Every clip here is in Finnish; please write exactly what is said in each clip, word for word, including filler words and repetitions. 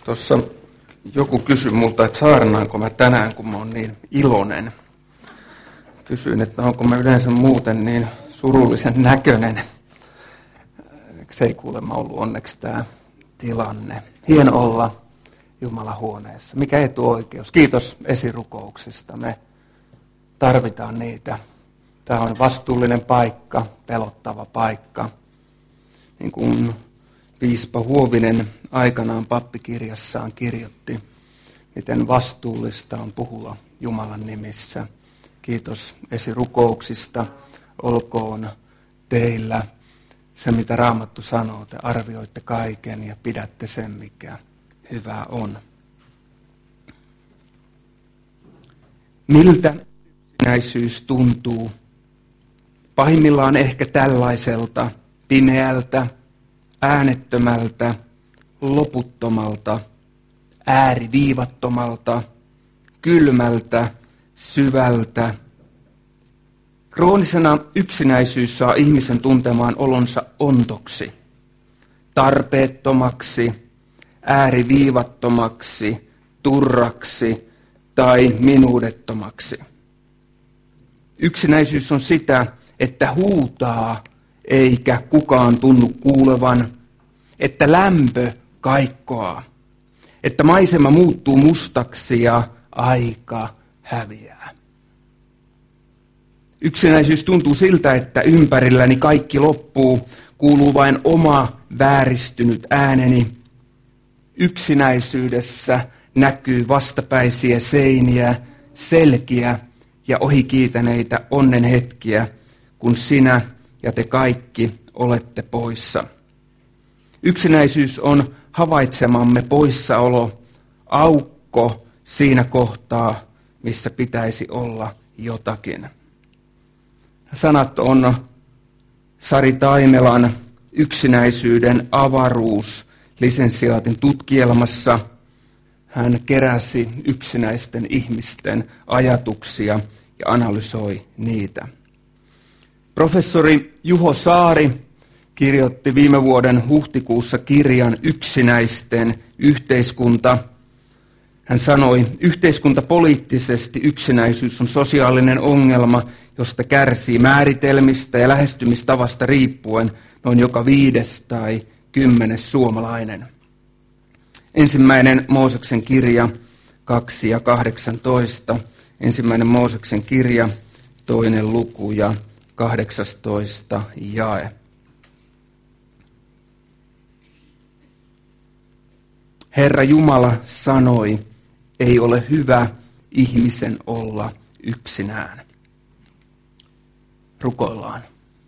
Tuossa joku kysyi multa, että saarnaanko mä tänään, kun mä oon niin iloinen. Kysyin, että onko mä yleensä muuten niin surullisen näköinen. Se ei kuulemma ollut onneksi tämä tilanne. Hieno olla Jumalan huoneessa. Mikä etuoikeus. Kiitos esirukouksista. Me tarvitaan niitä. Tämä on vastuullinen paikka, pelottava paikka. Niin kuin piispa Huovinen aikanaan pappikirjassaan kirjoitti, miten vastuullista on puhua Jumalan nimissä. Kiitos esirukouksista. Olkoon teillä se, mitä Raamattu sanoo. Te arvioitte kaiken ja pidätte sen, mikä hyvää on. Miltä yksinäisyys tuntuu? Pahimmillaan ehkä tällaiselta pimeältä, äänettömältä, loputtomalta, ääriviivattomalta, kylmältä, syvältä. Kroonisena yksinäisyys saa ihmisen tuntemaan olonsa ontoksi, tarpeettomaksi, ääriviivattomaksi, turraksi tai minuudettomaksi. Yksinäisyys on sitä, että huutaa eikä kukaan tunnu kuulevan, että lämpö kaikkoaa, että maisema muuttuu mustaksi ja aika häviää. Yksinäisyys tuntuu siltä, että ympärilläni kaikki loppuu, kuuluu vain oma vääristynyt ääneni. Yksinäisyydessä näkyy vastapäisiä seiniä, selkiä ja ohikiitäneitä onnenhetkiä, kun sinä ja te kaikki olette poissa. Yksinäisyys on havaitsemamme poissaolo, aukko siinä kohtaa, missä pitäisi olla jotakin. Sanat on Sari Taimelan Yksinäisyyden avaruus lisensiaatin tutkielmassa. Hän keräsi yksinäisten ihmisten ajatuksia ja analysoi niitä. Professori Juho Saari kirjoitti viime vuoden huhtikuussa kirjan Yksinäisten yhteiskunta. Hän sanoi, yhteiskuntapoliittisesti yksinäisyys on sosiaalinen ongelma, josta kärsii määritelmistä ja lähestymistavasta riippuen noin joka viides tai kymmenes suomalainen. Ensimmäinen Mooseksen kirja kaksi ja kahdeksantoista, ensimmäinen Mooseksen kirja, toinen luku ja kahdeksastoista jae. Herra Jumala sanoi, ei ole hyvä ihmisen olla yksinään. Rukoillaan.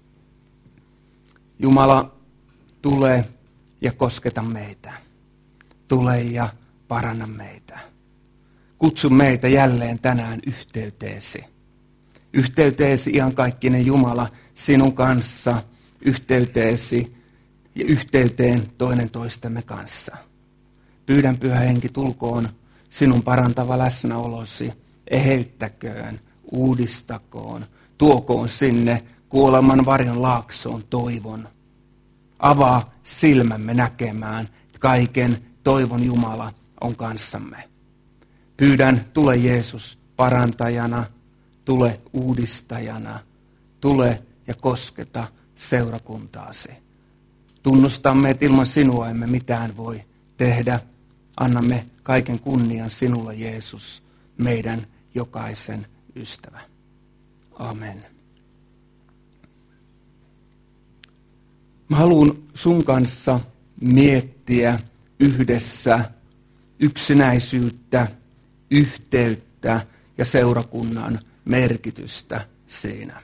Jumala, tule ja kosketa meitä. Tule ja paranna meitä. Kutsu meitä jälleen tänään yhteyteesi. Yhteyteesi iankaikkinen Jumala sinun kanssa, yhteyteesi ja yhteyteen toinen toistemme kanssa. Pyydän, Pyhä Henki, tulkoon sinun parantava läsnäolosi, eheyttäköön, uudistakoon, tuokoon sinne kuoleman varjon laaksoon toivon. Avaa silmämme näkemään, kaiken toivon Jumala on kanssamme. Pyydän, tule Jeesus parantajana, tule uudistajana, tule ja kosketa seurakuntaasi. Tunnustamme, että ilman sinua emme mitään voi tehdä. Annamme kaiken kunnian sinulle, Jeesus, meidän jokaisen ystävä. Amen. Mä haluan sun kanssa miettiä yhdessä yksinäisyyttä, yhteyttä ja seurakunnan merkitystä siinä.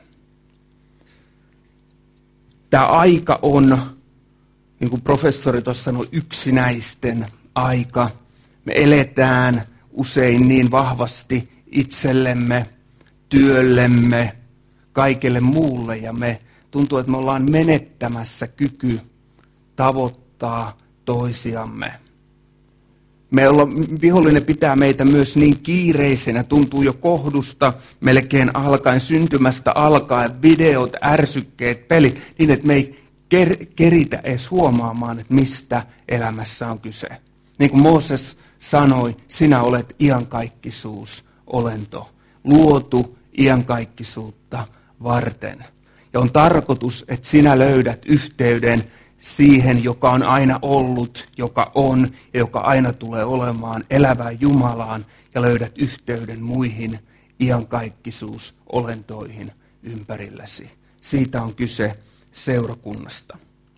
Tämä aika on, niin kuin professori tuossa sanoi, yksinäisten aika. Me eletään usein niin vahvasti itsellemme, työllemme, kaikelle muulle ja me tuntuu, että me ollaan menettämässä kyky tavoittaa toisiamme. Me olla, vihollinen pitää meitä myös niin kiireisenä, tuntuu jo kohdusta melkein alkaen, syntymästä alkaen, videot, ärsykkeet, pelit, niin että me ei ker- keritä edes huomaamaan, että mistä elämässä on kyse. Niin kuin Mooses sanoi, sinä olet iankaikkisuusolento, luotu iankaikkisuutta varten. Ja on tarkoitus, että sinä löydät yhteyden siihen, joka on aina ollut, joka on ja joka aina tulee olemaan elävään Jumalaan, ja löydät yhteyden muihin iankaikkisuusolentoihin ympärilläsi. Siitä on kyse seurakunnasta.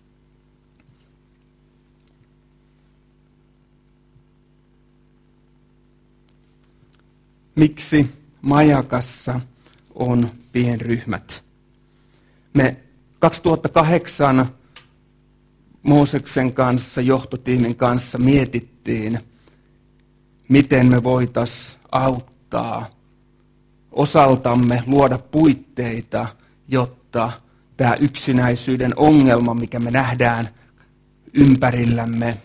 Miksi Majakassa on pienryhmät? Me kaksituhattakahdeksan Mooseksen kanssa, johtotiimin kanssa mietittiin, miten me voitaisiin auttaa osaltamme luoda puitteita, jotta tämä yksinäisyyden ongelma, mikä me nähdään ympärillämme,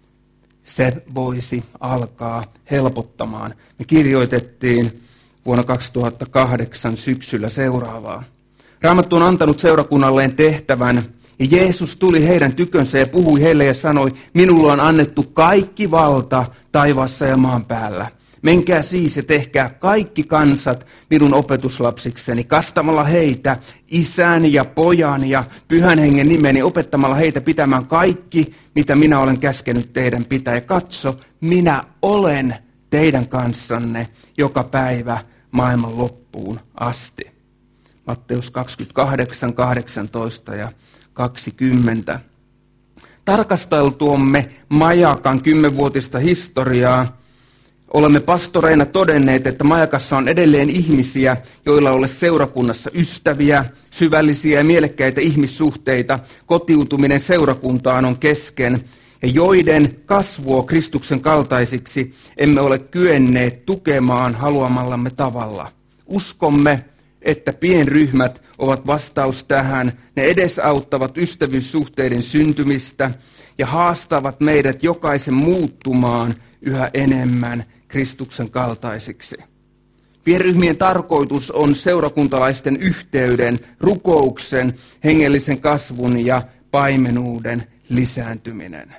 se voisi alkaa helpottamaan. Me kirjoitettiin vuonna kaksituhattakahdeksan syksyllä seuraavaa. Raamattu on antanut seurakunnalleen tehtävän, ja Jeesus tuli heidän tykönsä ja puhui heille ja sanoi, minulla on annettu kaikki valta taivaassa ja maan päällä. Menkää siis ja tehkää kaikki kansat minun opetuslapsikseni, kastamalla heitä isän ja pojan ja pyhän hengen nimeni, opettamalla heitä pitämään kaikki, mitä minä olen käskenyt teidän pitää. Ja katso, minä olen teidän kanssanne joka päivä maailman loppuun asti. Matteus kaksikymmentäkahdeksan, kahdeksantoista ja kaksikymmentä. Tarkasteltuamme Majakan kymmenvuotista historiaa, olemme pastoreina todenneet, että Majakassa on edelleen ihmisiä, joilla ei ole seurakunnassa ystäviä, syvällisiä ja mielekkäitä ihmissuhteita. Kotiutuminen seurakuntaan on kesken, ja joiden kasvua Kristuksen kaltaisiksi emme ole kyenneet tukemaan haluamallamme tavalla. Uskomme, että pienryhmät ovat vastaus tähän. Ne edesauttavat ystävyyssuhteiden syntymistä ja haastavat meidät jokaisen muuttumaan yhä enemmän Kristuksen kaltaisiksi. Pienryhmien tarkoitus on seurakuntalaisten yhteyden, rukouksen, hengellisen kasvun ja paimenuuden lisääntyminen.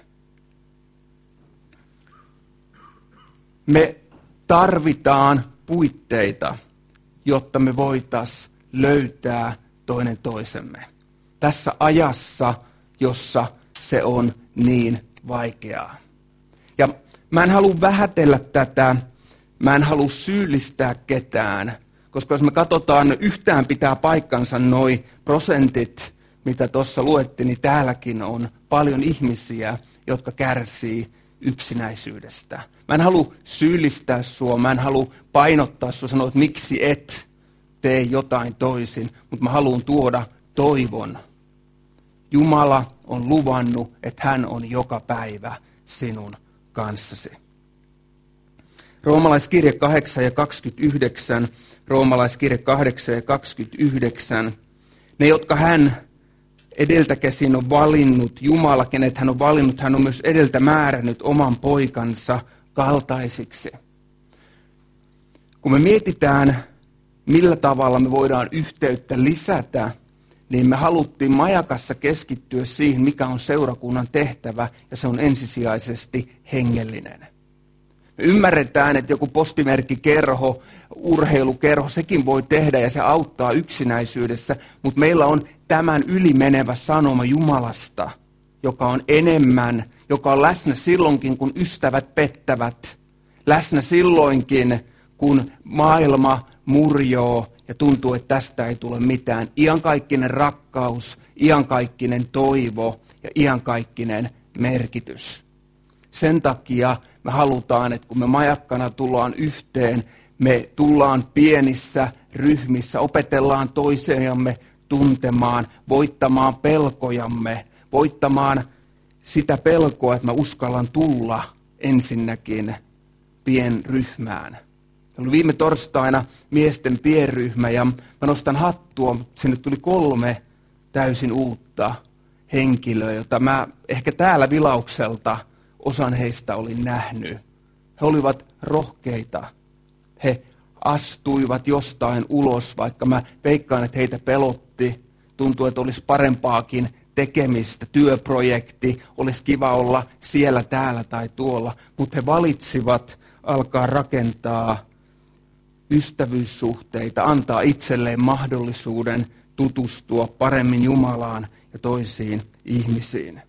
Me tarvitaan puitteita, jotta me voitaisiin löytää toinen toisemme. Tässä ajassa, jossa se on niin vaikeaa. Ja mä en halua vähätellä tätä, mä en halua syyllistää ketään, koska jos me katsotaan, yhtään pitää paikkansa noi prosentit, mitä tuossa luettiin, niin täälläkin on paljon ihmisiä, jotka kärsii yksinäisyydestä. Mä en halua syyllistää sua, mä en halua painottaa sua, sanoa, että miksi et tee jotain toisin, mutta mä haluan tuoda toivon. Jumala on luvannut, että hän on joka päivä sinun kanssasi. Roomalaiskirje kahdeksan ja kaksikymmentäyhdeksän, Roomalaiskirje kahdeksan ja kaksikymmentäyhdeksän, ne jotka hän edeltä käsin on valinnut, Jumala, kenet hän on valinnut, hän on myös edeltä määrännyt oman poikansa kaltaisiksi. Kun me mietitään, millä tavalla me voidaan yhteyttä lisätä, niin me haluttiin Majakassa keskittyä siihen, mikä on seurakunnan tehtävä, ja se on ensisijaisesti hengellinen. Me ymmärretään, että joku postimerkkikerho, urheilukerho, sekin voi tehdä ja se auttaa yksinäisyydessä, mutta meillä on tämän ylimenevä sanoma Jumalasta, joka on enemmän, joka on läsnä silloinkin, kun ystävät pettävät, läsnä silloinkin, kun maailma murjoo ja tuntuu, että tästä ei tule mitään. Iankaikkinen rakkaus, iankaikkinen toivo ja iankaikkinen merkitys. Sen takia me halutaan, että kun me Majakkana tullaan yhteen, me tullaan pienissä ryhmissä, opetellaan toisiamme tuntemaan, voittamaan pelkojamme, voittamaan sitä pelkoa, että mä uskallan tulla ensinnäkin pienryhmään. Oli viime torstaina miesten pienryhmä ja mä nostan hattua, sinne tuli kolme täysin uutta henkilöä, jota mä ehkä täällä vilaukselta osan heistä olin nähnyt. He olivat rohkeita. He astuivat jostain ulos, vaikka mä veikkaan, että heitä pelotti. Tuntui, että olisi parempaakin tekemistä, työprojekti, olisi kiva olla siellä, täällä tai tuolla, mutta he valitsivat alkaa rakentaa ystävyyssuhteita, antaa itselleen mahdollisuuden tutustua paremmin Jumalaan ja toisiin ihmisiin.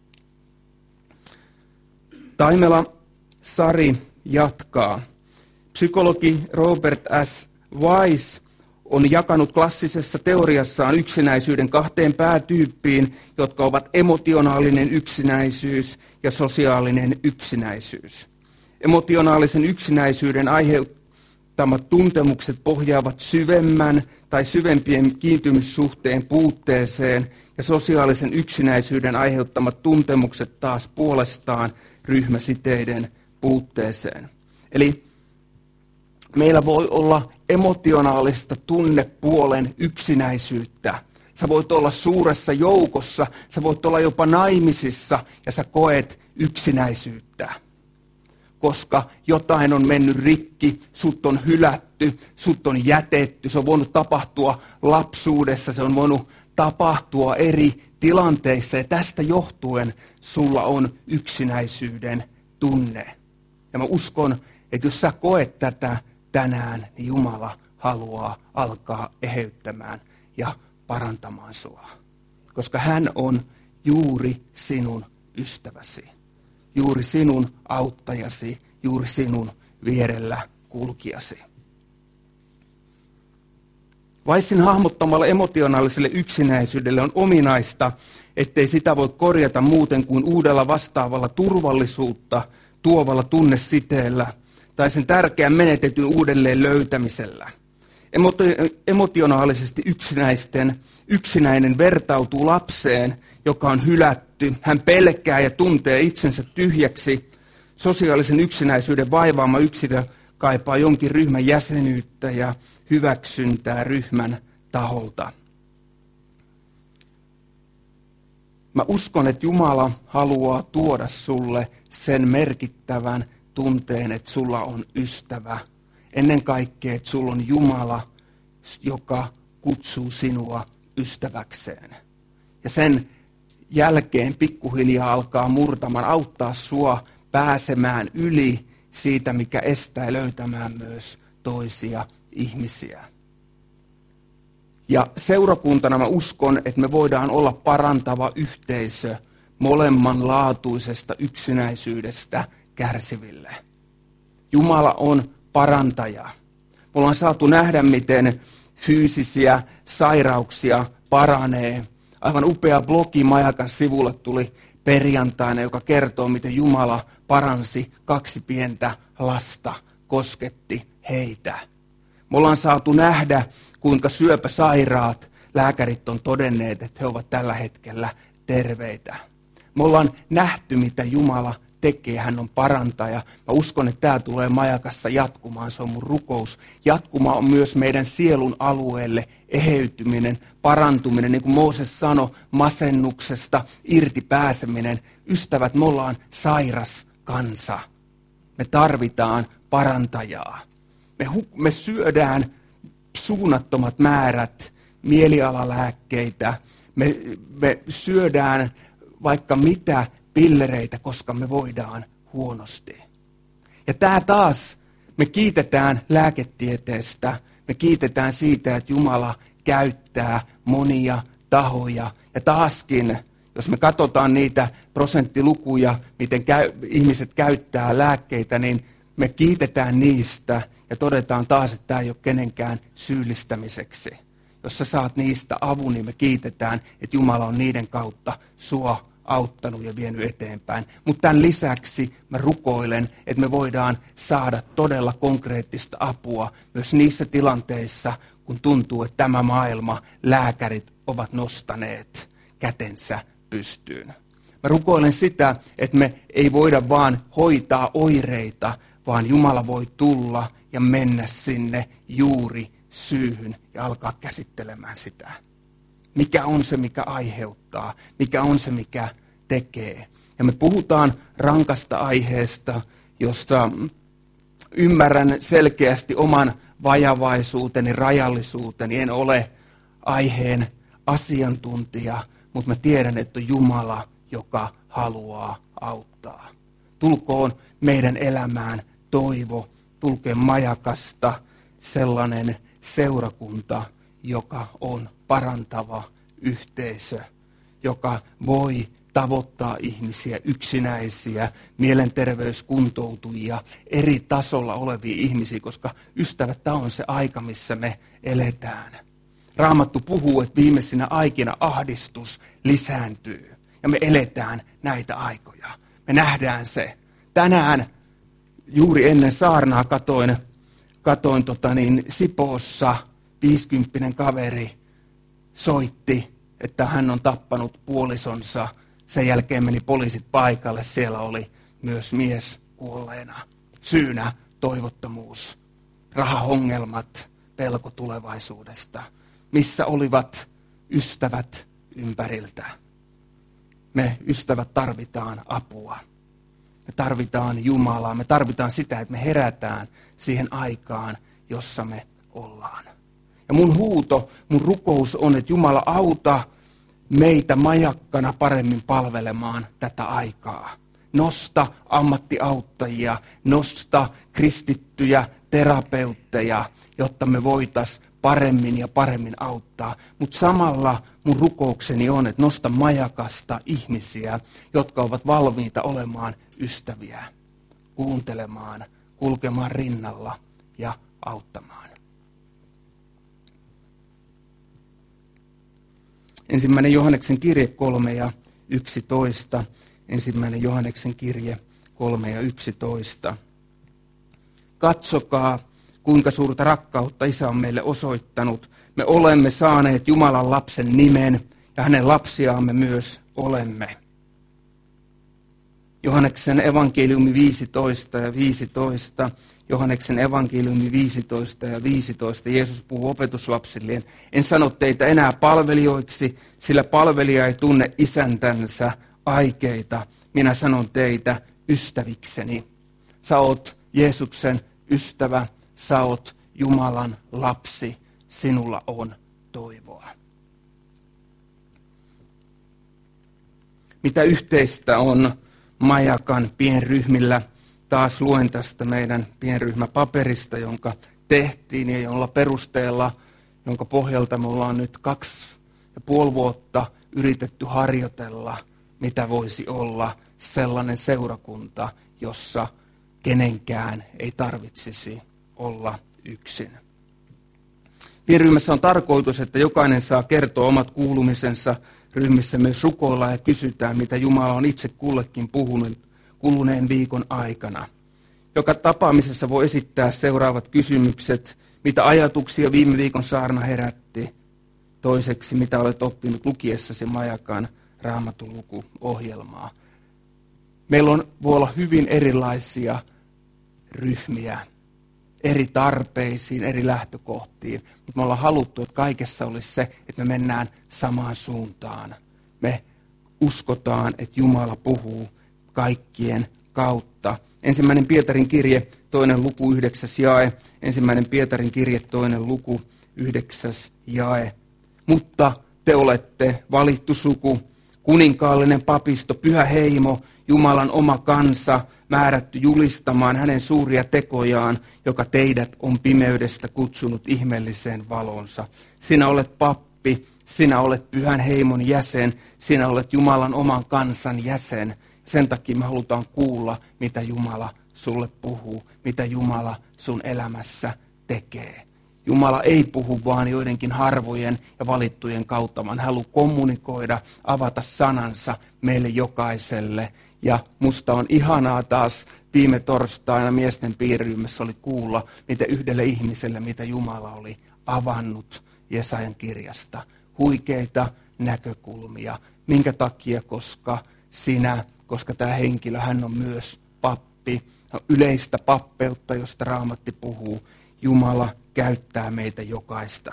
Taimela Sari jatkaa. Psykologi Robert S. Weiss on jakanut klassisessa teoriassaan yksinäisyyden kahteen päätyyppiin, jotka ovat emotionaalinen yksinäisyys ja sosiaalinen yksinäisyys. Emotionaalisen yksinäisyyden aiheuttamat tuntemukset pohjaavat syvemmän tai syvempien kiintymyssuhteen puutteeseen, ja sosiaalisen yksinäisyyden aiheuttamat tuntemukset taas puolestaan ryhmäsiteiden puutteeseen. Eli meillä voi olla emotionaalista tunnepuolen yksinäisyyttä. Sä voit olla suuressa joukossa, sä voit olla jopa naimisissa ja sä koet yksinäisyyttä. Koska jotain on mennyt rikki, sut on hylätty, sut on jätetty. Se on voinut tapahtua lapsuudessa, se on voinut tapahtua eri tilanteissa ja tästä johtuen sulla on yksinäisyyden tunne. Ja mä uskon, että jos sä koet tätä tänään, niin Jumala haluaa alkaa eheyttämään ja parantamaan sua. Koska hän on juuri sinun ystäväsi, juuri sinun auttajasi, juuri sinun vierellä kulkijasi. Weissin hahmottamalla emotionaaliselle yksinäisyydelle on ominaista, ettei sitä voi korjata muuten kuin uudella vastaavalla turvallisuutta tuovalla tunnesiteellä tai sen tärkeän menetetyn uudelleen löytämisellä. Emotionaalisesti yksinäisten, yksinäinen vertautuu lapseen, joka on hylätty. Hän pelkää ja tuntee itsensä tyhjäksi. Sosiaalisen yksinäisyyden vaivaama yksilö kaipaa jonkin ryhmän jäsenyyttä ja hyväksyntää ryhmän taholta. Mä uskon, että Jumala haluaa tuoda sulle sen merkittävän tunteen, että sulla on ystävä. Ennen kaikkea, että sulla on Jumala, joka kutsuu sinua ystäväkseen. Ja sen jälkeen pikkuhiljaa alkaa murtamaan, auttaa sua pääsemään yli siitä, mikä estää löytämään myös toisia ihmisiä. Ja seurakuntana mä uskon, että me voidaan olla parantava yhteisö molemmanlaatuisesta yksinäisyydestä kärsiville. Jumala on parantaja. Me ollaan saatu nähdä, miten fyysisiä sairauksia paranee. Aivan upea blogi Majakan sivulle tuli perjantaina, joka kertoo, miten Jumala paransi kaksi pientä lasta, kosketti heitä. Me ollaan saatu nähdä, kuinka syöpäsairaat lääkärit on todenneet, että he ovat tällä hetkellä terveitä. Me ollaan nähty, mitä Jumala tekee, hän on parantaja. Mä uskon, että tämä tulee Majakassa jatkumaan, se on mun rukous. Jatkuma on myös meidän sielun alueelle eheytyminen, parantuminen, niin kuin Mooses sanoi, masennuksesta irti pääseminen. Ystävät, me ollaan sairas kansa. Me tarvitaan parantajaa. Me, hu- me syödään suunnattomat määrät mielialalääkkeitä. Me, me syödään vaikka mitä pillereitä, koska me voidaan huonosti. Ja tämä taas, me kiitetään lääketieteestä, me kiitetään siitä, että Jumala käyttää monia tahoja. Ja taaskin, jos me katsotaan niitä prosenttilukuja, miten käy, ihmiset käyttää lääkkeitä, niin me kiitetään niistä ja todetaan taas, että tämä ei ole kenenkään syyllistämiseksi. Jos sä saat niistä avun, niin me kiitetään, että Jumala on niiden kautta sua auttanut ja vienyt eteenpäin. Mutta tämän lisäksi mä rukoilen, että me voidaan saada todella konkreettista apua myös niissä tilanteissa, kun tuntuu, että tämä maailma, lääkärit ovat nostaneet kätensä pystyyn. Mä rukoilen sitä, että me ei voida vaan hoitaa oireita, vaan Jumala voi tulla ja mennä sinne juuri syyhyn ja alkaa käsittelemään sitä. Mikä on se, mikä aiheuttaa? Mikä on se, mikä tekee? Ja me puhutaan rankasta aiheesta, josta ymmärrän selkeästi oman vajavaisuuteni, rajallisuuteni. En ole aiheen asiantuntija, mutta mä tiedän, että on Jumala, joka haluaa auttaa. Tulkoon meidän elämään toivo, tulkoon majakasta sellainen seurakunta, joka on parantava yhteisö, joka voi tavoittaa ihmisiä, yksinäisiä, mielenterveyskuntoutujia, eri tasolla olevia ihmisiä, koska ystävät, tämä on se aika, missä me eletään. Raamattu puhuu, että viimeisinä aikina ahdistus lisääntyy ja me eletään näitä aikoja. Me nähdään se. Tänään juuri ennen saarnaa katoin, katoin tota niin, Sipoossa viisikymppinen kaveri soitti, että hän on tappanut puolisonsa. Sen jälkeen meni poliisit paikalle. Siellä oli myös mies kuolleena. Syynä toivottomuus, rahahongelmat, pelko tulevaisuudesta. Missä olivat ystävät ympäriltä? Me ystävät tarvitaan apua. Me tarvitaan Jumalaa. Me tarvitaan sitä, että me herätään siihen aikaan, jossa me ollaan. Ja mun huuto, mun rukous on, että Jumala auta meitä majakkana paremmin palvelemaan tätä aikaa. Nosta ammattiauttajia, nosta kristittyjä terapeutteja, jotta me voitaisiin paremmin ja paremmin auttaa. Mutta samalla mun rukoukseni on, että nosta majakasta ihmisiä, jotka ovat valmiita olemaan ystäviä, kuuntelemaan, kulkemaan rinnalla ja auttamaan. Ensimmäinen Johanneksen kirje kolme ja yksitoista. Ensimmäinen Johanneksen kirje kolme ja yksitoista. Katsokaa, kuinka suurta rakkautta Isä on meille osoittanut. Me olemme saaneet Jumalan lapsen nimen ja hänen lapsiaamme myös olemme. Johanneksen evankeliumi viisitoista ja viisitoista. Johanneksen evankeliumi viisitoista ja viisitoista. Jeesus puhuu opetuslapsilleen. En sano teitä enää palvelijoiksi, sillä palvelija ei tunne isäntänsä aikeita. Minä sanon teitä ystävikseni. Sä oot Jeesuksen ystävä, sä oot Jumalan lapsi, sinulla on toivoa. Mitä yhteistä on Majakan pienryhmillä? Taas luen tästä meidän pienryhmäpaperista, jonka tehtiin ja jolla perusteella, jonka pohjalta me ollaan nyt kaksi ja puoli vuotta yritetty harjoitella, mitä voisi olla sellainen seurakunta, jossa kenenkään ei tarvitsisi olla yksin. Pienryhmässä on tarkoitus, että jokainen saa kertoa omat kuulumisensa. Ryhmissä myös rukoillaan ja kysytään, mitä Jumala on itse kullekin puhunut kuluneen viikon aikana. Joka tapaamisessa voi esittää seuraavat kysymykset. Mitä ajatuksia viime viikon saarna herätti? Toiseksi, mitä olet oppinut lukiessasi Majakan Raamatun lukuohjelmaa? Meillä on, voi olla hyvin erilaisia ryhmiä, eri tarpeisiin, eri lähtökohtiin, mutta me ollaan haluttu, että kaikessa olisi se, että me mennään samaan suuntaan. Me uskotaan, että Jumala puhuu kaikkien kautta. Ensimmäinen Pietarin kirje, toinen luku, yhdeksäs jae. Ensimmäinen Pietarin kirje, toinen luku, yhdeksäs jae. Mutta te olette valittu suku, kuninkaallinen papisto, pyhä heimo, Jumalan oma kansa, määrätty julistamaan hänen suuria tekojaan, joka teidät on pimeydestä kutsunut ihmeelliseen valonsa. Sinä olet pappi, sinä olet pyhän heimon jäsen, sinä olet Jumalan oman kansan jäsen. Sen takia me halutaan kuulla, mitä Jumala sulle puhuu, mitä Jumala sun elämässä tekee. Jumala ei puhu vaan joidenkin harvojen ja valittujen kautta, vaan hän haluaa kommunikoida, avata sanansa meille jokaiselle. Ja musta on ihanaa taas viime torstaina miesten piiriryhmässä oli kuulla, miten yhdelle ihmiselle, mitä Jumala oli avannut Jesajan kirjasta. Huikeita näkökulmia. Minkä takia? Koska sinä, koska tämä henkilö, hän on myös pappi, yleistä pappeutta, josta Raamatti puhuu. Jumala käyttää meitä jokaista.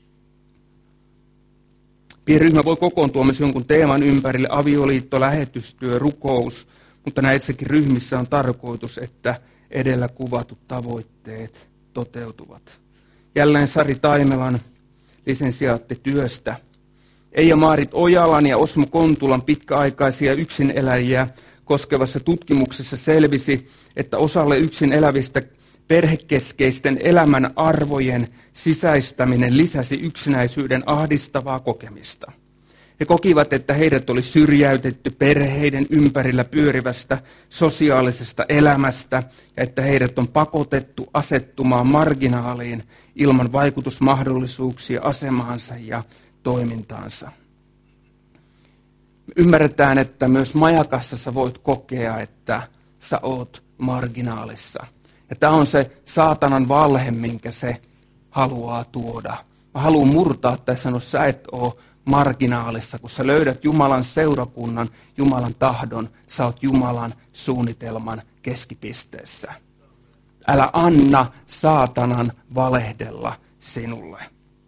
Pienryhmä voi kokoontua myös jonkun teeman ympärille, avioliitto, lähetystyö, rukous, mutta näissäkin ryhmissä on tarkoitus, että edellä kuvatut tavoitteet toteutuvat. Jälleen Sari Taimelan lisensiaattityöstä. Eija-Maarit Ojalan ja Osmo Kontulan pitkäaikaisia yksineläjiä koskevassa tutkimuksessa selvisi, että osalle yksin elävistä perhekeskeisten elämän arvojen sisäistäminen lisäsi yksinäisyyden ahdistavaa kokemista. He kokivat, että heidät oli syrjäytetty perheiden ympärillä pyörivästä sosiaalisesta elämästä ja että heidät on pakotettu asettumaan marginaaliin ilman vaikutusmahdollisuuksia asemaansa ja toimintaansa. Ymmärretään, että myös majakassa sä voit kokea, että sä oot marginaalissa. Ja tämä on se saatanan valhe, minkä se haluaa tuoda. Mä haluan murtaa tai sanoa, sä et ole marginaalissa, kun sä löydät Jumalan seurakunnan, Jumalan tahdon, sä oot Jumalan suunnitelman keskipisteessä. Älä anna saatanan valehdella sinulle.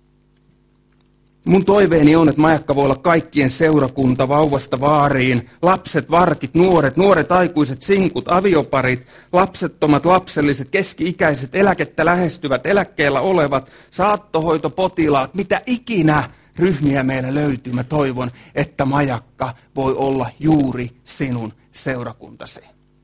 Mun toiveeni on, että majakka voi olla kaikkien seurakunta vauvasta vaariin, lapset, varkit, nuoret, nuoret aikuiset, sinkut, avioparit, lapsettomat, lapselliset, keski-ikäiset, eläkettä lähestyvät, eläkkeellä olevat, saattohoitopotilaat, mitä ikinä ryhmiä meillä löytyy. Mä toivon, että majakka voi olla juuri sinun seurakuntasi.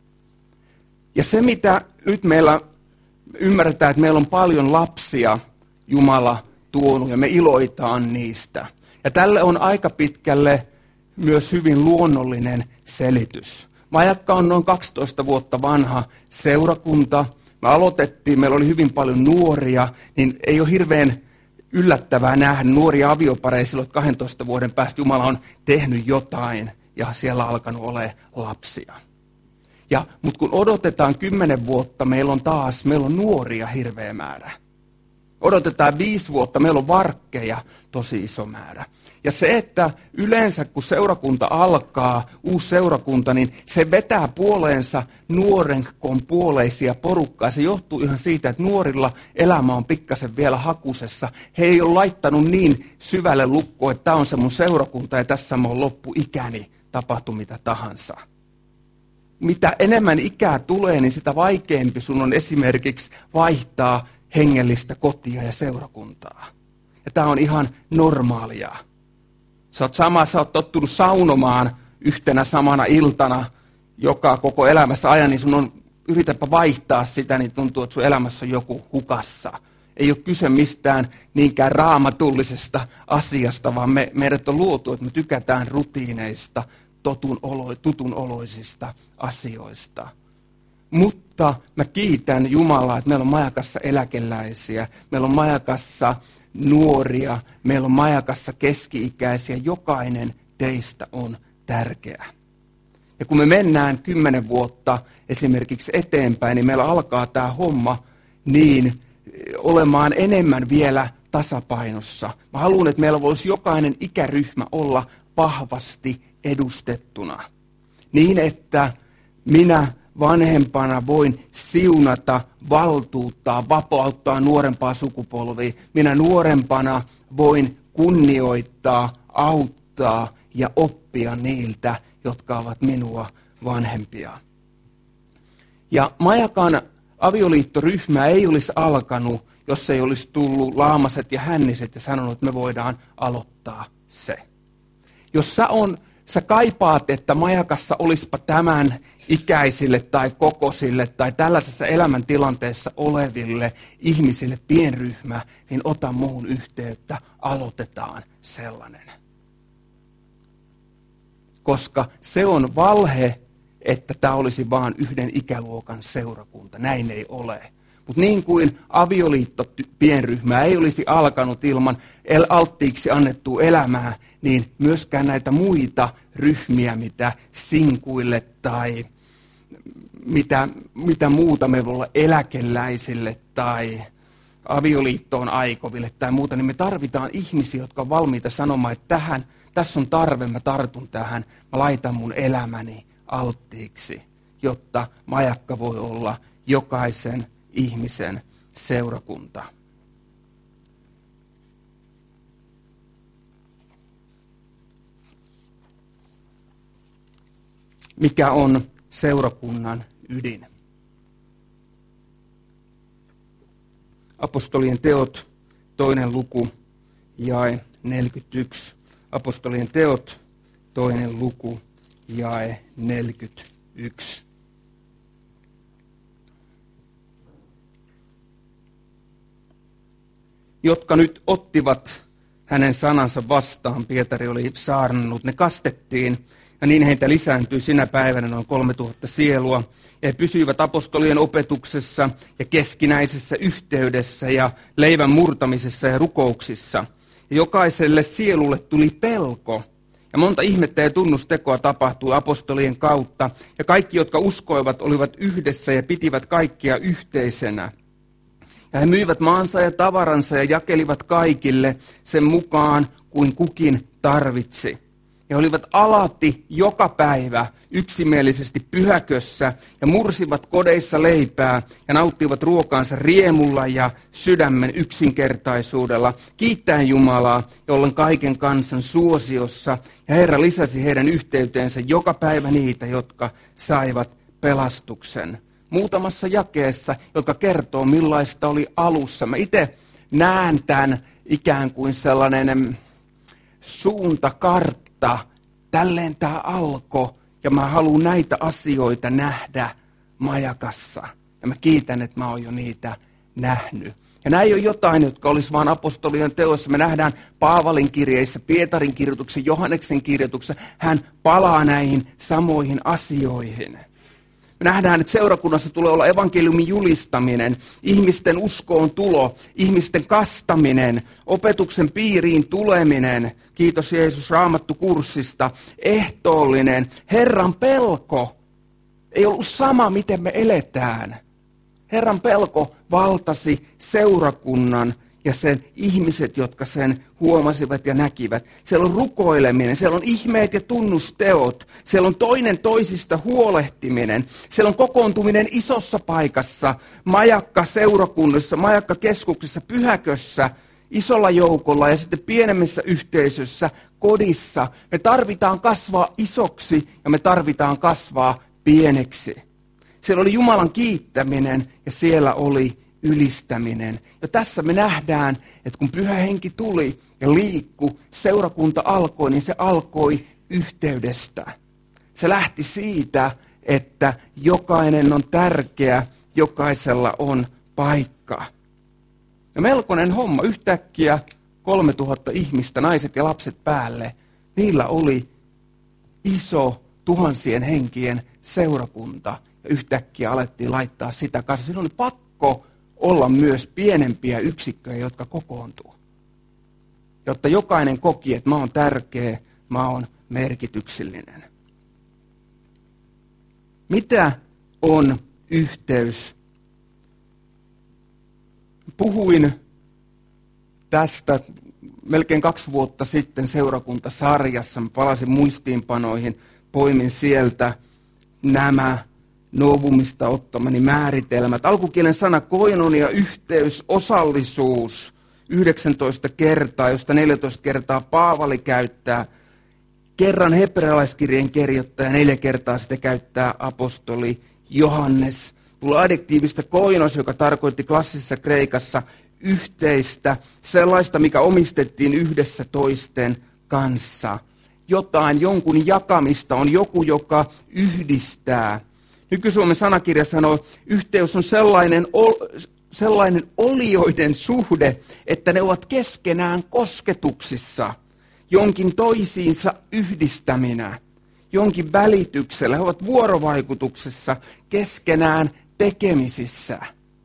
Ja se, mitä nyt meillä ymmärretään, että meillä on paljon lapsia Jumala tuonut ja me iloitaan niistä. Ja tälle on aika pitkälle myös hyvin luonnollinen selitys. Majakka on noin kaksitoista vuotta vanha seurakunta. Me aloitettiin, meillä oli hyvin paljon nuoria, niin ei ole hirveän yllättävää nähdä nuoria aviopareja silloin, että kahdentoista vuoden päästä Jumala on tehnyt jotain ja siellä on alkanut olemaan lapsia. Ja, mutta kun odotetaan kymmenen vuotta, meillä on taas, meillä on nuoria hirveä määrä. Odotetaan viisi vuotta, meillä on varkkeja tosi iso määrä. Ja se, että yleensä kun seurakunta alkaa, uusi seurakunta, niin se vetää puoleensa nuorenkon puoleisia porukkaa. Se johtuu ihan siitä, että nuorilla elämä on pikkasen vielä hakusessa. He ei ole laittanut niin syvälle lukkoon, että tämä on se mun seurakunta ja tässä mä oon loppuikäni, tapahtu mitä tahansa. Mitä enemmän ikää tulee, niin sitä vaikeampi sun on esimerkiksi vaihtaa hengellistä kotia ja seurakuntaa. Ja tämä on ihan normaalia. Sä oot sama, sä oot tottunut saunomaan yhtenä samana iltana joka koko elämässä ajan, niin sun on, yritäpä vaihtaa sitä, niin tuntuu, että sun elämässä on joku hukassa. Ei ole kyse mistään niinkään raamatullisesta asiasta, vaan me, meidät on luotu, että me tykätään rutiineista, totun olo, tutun oloisista asioista. Mutta mä kiitän Jumalaa, että meillä on majakassa eläkeläisiä, meillä on majakassa nuoria, meillä on majakassa keski-ikäisiä. Jokainen teistä on tärkeä. Ja kun me mennään kymmenen vuotta esimerkiksi eteenpäin, niin meillä alkaa tämä homma niin olemaan enemmän vielä tasapainossa. Mä haluan, että meillä voisi jokainen ikäryhmä olla vahvasti edustettuna. Niin, että minä vanhempana voin siunata, valtuuttaa, vapauttaa nuorempaa sukupolvia. Minä nuorempana voin kunnioittaa, auttaa ja oppia niiltä, jotka ovat minua vanhempia. Ja majakan avioliittoryhmä ei olisi alkanut, jos ei olisi tullut laamaset ja hänniset ja sanonut, että me voidaan aloittaa se. Jos sä, on, sä kaipaat, että majakassa olisipa tämän ikäisille tai kokoisille tai tällaisessa elämäntilanteessa oleville ihmisille pienryhmä, niin ota muuhun yhteyttä, aloitetaan sellainen. Koska se on valhe, että tämä olisi vain yhden ikäluokan seurakunta. Näin ei ole. Mutta niin kuin avioliitto pienryhmää ei olisi alkanut ilman alttiiksi annettua elämää, niin myöskään näitä muita ryhmiä, mitä sinkuille tai mitä, mitä muuta me voi olla eläkeläisille tai avioliittoon aikoville tai muuta, niin me tarvitaan ihmisiä, jotka on valmiita sanomaan, että tähän, tässä on tarve, mä tartun tähän, mä laitan mun elämäni alttiiksi, jotta majakka voi olla jokaisen ihmisen seurakunta. Mikä on seurakunnan ydin? Apostolien teot, toinen luku, jae neljäkymmentäyksi. Apostolien teot, toinen luku, jae neljäkymmentäyksi. Jotka nyt ottivat hänen sanansa vastaan, Pietari oli saarnannut, ne kastettiin, ja niin heitä lisääntyi sinä päivänä noin kolmetuhatta sielua, ja he pysyivät apostolien opetuksessa ja keskinäisessä yhteydessä ja leivän murtamisessa ja rukouksissa. Ja jokaiselle sielulle tuli pelko, ja monta ihmettä ja tunnustekoa tapahtui apostolien kautta, ja kaikki, jotka uskoivat, olivat yhdessä ja pitivät kaikkia yhteisenä. Ja he myivät maansa ja tavaransa ja jakelivat kaikille sen mukaan, kuin kukin tarvitsi. Ja olivat alati joka päivä yksimielisesti pyhäkössä ja mursivat kodeissa leipää ja nauttivat ruokaansa riemulla ja sydämen yksinkertaisuudella, kiittäen Jumalaa, jollen kaiken kansan suosiossa. Ja Herra lisäsi heidän yhteyteensä joka päivä niitä, jotka saivat pelastuksen. Muutamassa jakeessa, joka kertoo millaista oli alussa. Mä itse näen tämän ikään kuin sellainen suuntakartta. Tälleen tämä alkoi ja mä haluan näitä asioita nähdä majakassa. Ja mä kiitän, että mä oon jo niitä nähnyt. Ja nämä ei ole jotain, jotka olisi vaan apostolien teoissa. Me nähdään Paavalin kirjeissä, Pietarin kirjoituksessa, Johanneksen kirjoituksessa. Hän palaa näihin samoihin asioihin. Me nähdään, että seurakunnassa tulee olla evankeliumin julistaminen, ihmisten uskoon tulo, ihmisten kastaminen, opetuksen piiriin tuleminen, kiitos Jeesus Raamattu-kurssista, ehtoollinen, Herran pelko. Ei ollut sama, miten me eletään. Herran pelko valtasi seurakunnan ja sen ihmiset, jotka sen huomasivat ja näkivät. Siellä on rukoileminen, siellä on ihmeet ja tunnusteot, siellä on toinen toisista huolehtiminen, siellä on kokoontuminen isossa paikassa, majakka seurakunnassa, majakka keskuksessa, pyhäkössä, isolla joukolla ja sitten pienemmissä yhteisössä, kodissa. Me tarvitaan kasvaa isoksi ja me tarvitaan kasvaa pieneksi. Siellä oli Jumalan kiittäminen ja siellä oli ylistäminen. Ja tässä me nähdään, että kun Pyhä Henki tuli ja liikku, seurakunta alkoi, niin se alkoi yhteydestä. Se lähti siitä, että jokainen on tärkeä, jokaisella on paikka. Ja melkoinen homma, yhtäkkiä kolmetuhatta ihmistä, naiset ja lapset päälle, niillä oli iso tuhansien henkien seurakunta. Ja yhtäkkiä alettiin laittaa sitä kanssa. Siinä oli pakko olla myös pienempiä yksikköjä, jotka kokoontuu. Jotta jokainen koki, että mä oon tärkeä, mä oon merkityksellinen. Mitä on yhteys? Puhuin tästä melkein kaksi vuotta sitten seurakuntasarjassa. Mä palasin muistiinpanoihin, poimin sieltä nämä Novumista ottamani määritelmät. Alkukielen sana koinonia, yhteys, osallisuus, yhdeksäntoista kertaa, josta neljätoista kertaa Paavali käyttää. Kerran hebrealaiskirjeen kirjoittaja, neljä kertaa sitä käyttää apostoli Johannes. Tulee adjektiivista koinos, joka tarkoitti klassisessa kreikassa yhteistä, sellaista, mikä omistettiin yhdessä toisten kanssa. Jotain, jonkun jakamista on joku, joka yhdistää. Nyky-Suomen sanakirja sanoo, yhteys on sellainen, sellainen olioiden suhde, että ne ovat keskenään kosketuksissa, jonkin toisiinsa yhdistäminä, jonkin välityksellä. He ovat vuorovaikutuksessa, keskenään tekemisissä.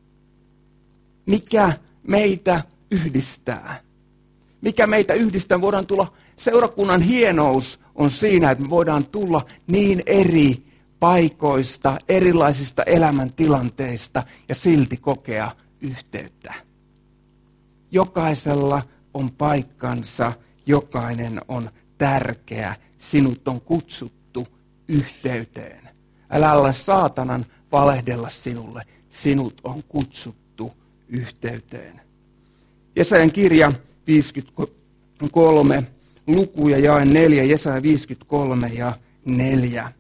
Mikä meitä yhdistää? Mikä meitä yhdistää? Voidaan tulla, seurakunnan hienous on siinä, että me voidaan tulla niin eri paikoista, erilaisista elämäntilanteista ja silti kokea yhteyttä. Jokaisella on paikkansa, jokainen on tärkeä, sinut on kutsuttu yhteyteen. Älä ole saatanan valehdella sinulle, sinut on kutsuttu yhteyteen. Jesajan kirja viisikymmentäkolme, luku ja jae neljä, Jesaja viisikymmentäkolme ja neljä.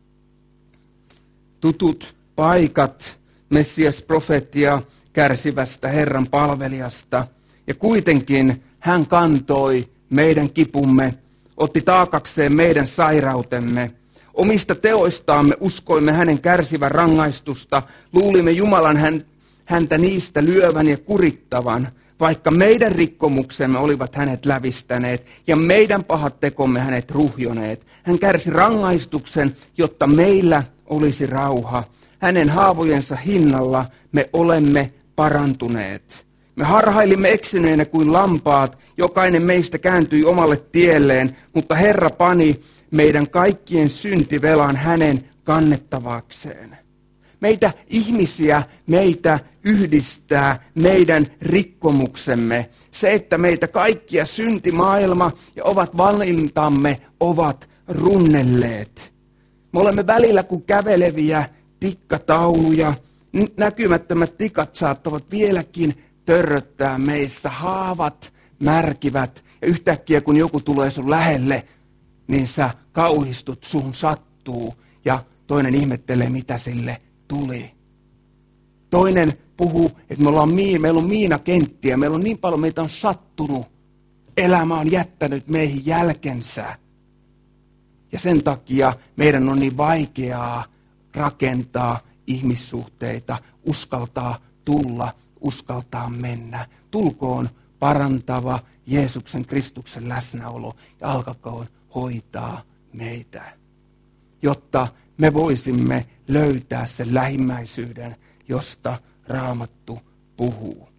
Tutut paikat, Messias profeettia kärsivästä Herran palvelijasta, ja kuitenkin hän kantoi meidän kipumme otti taakakseen meidän sairautemme. Omista teoistaamme uskoimme hänen kärsivän rangaistusta, luulimme Jumalan hän, häntä niistä lyövän ja kurittavan, vaikka meidän rikkomuksemme olivat hänet lävistäneet ja meidän pahat tekomme hänet ruhjoneet. Hän kärsi rangaistuksen, jotta meillä olisi rauha. Hänen haavojensa hinnalla me olemme parantuneet. Me harhailimme eksyneenä kuin lampaat, jokainen meistä kääntyi omalle tielleen, mutta Herra pani meidän kaikkien syntivelan hänen kannettavakseen. Meitä ihmisiä, meitä yhdistää meidän rikkomuksemme. Se, että meitä kaikkia syntimaailma ja ovat valintamme ovat runnelleet. Me olemme välillä kuin käveleviä tikkatauluja. Näkymättömät tikat saattavat vieläkin törröttää meissä. Haavat märkivät ja yhtäkkiä kun joku tulee sun lähelle, niin sä kauhistut, suhun sattuu ja toinen ihmettelee, mitä sille tuli. Toinen puhuu, että me ollaan, meillä on miinakenttiä, meillä on niin paljon, meitä on sattunut. Elämä on jättänyt meihin jälkensä. Ja sen takia meidän on niin vaikeaa rakentaa ihmissuhteita, uskaltaa tulla, uskaltaa mennä. Tulkoon parantava Jeesuksen Kristuksen läsnäolo ja alkakoon hoitaa meitä, jotta me voisimme löytää sen lähimmäisyyden, josta Raamattu puhuu.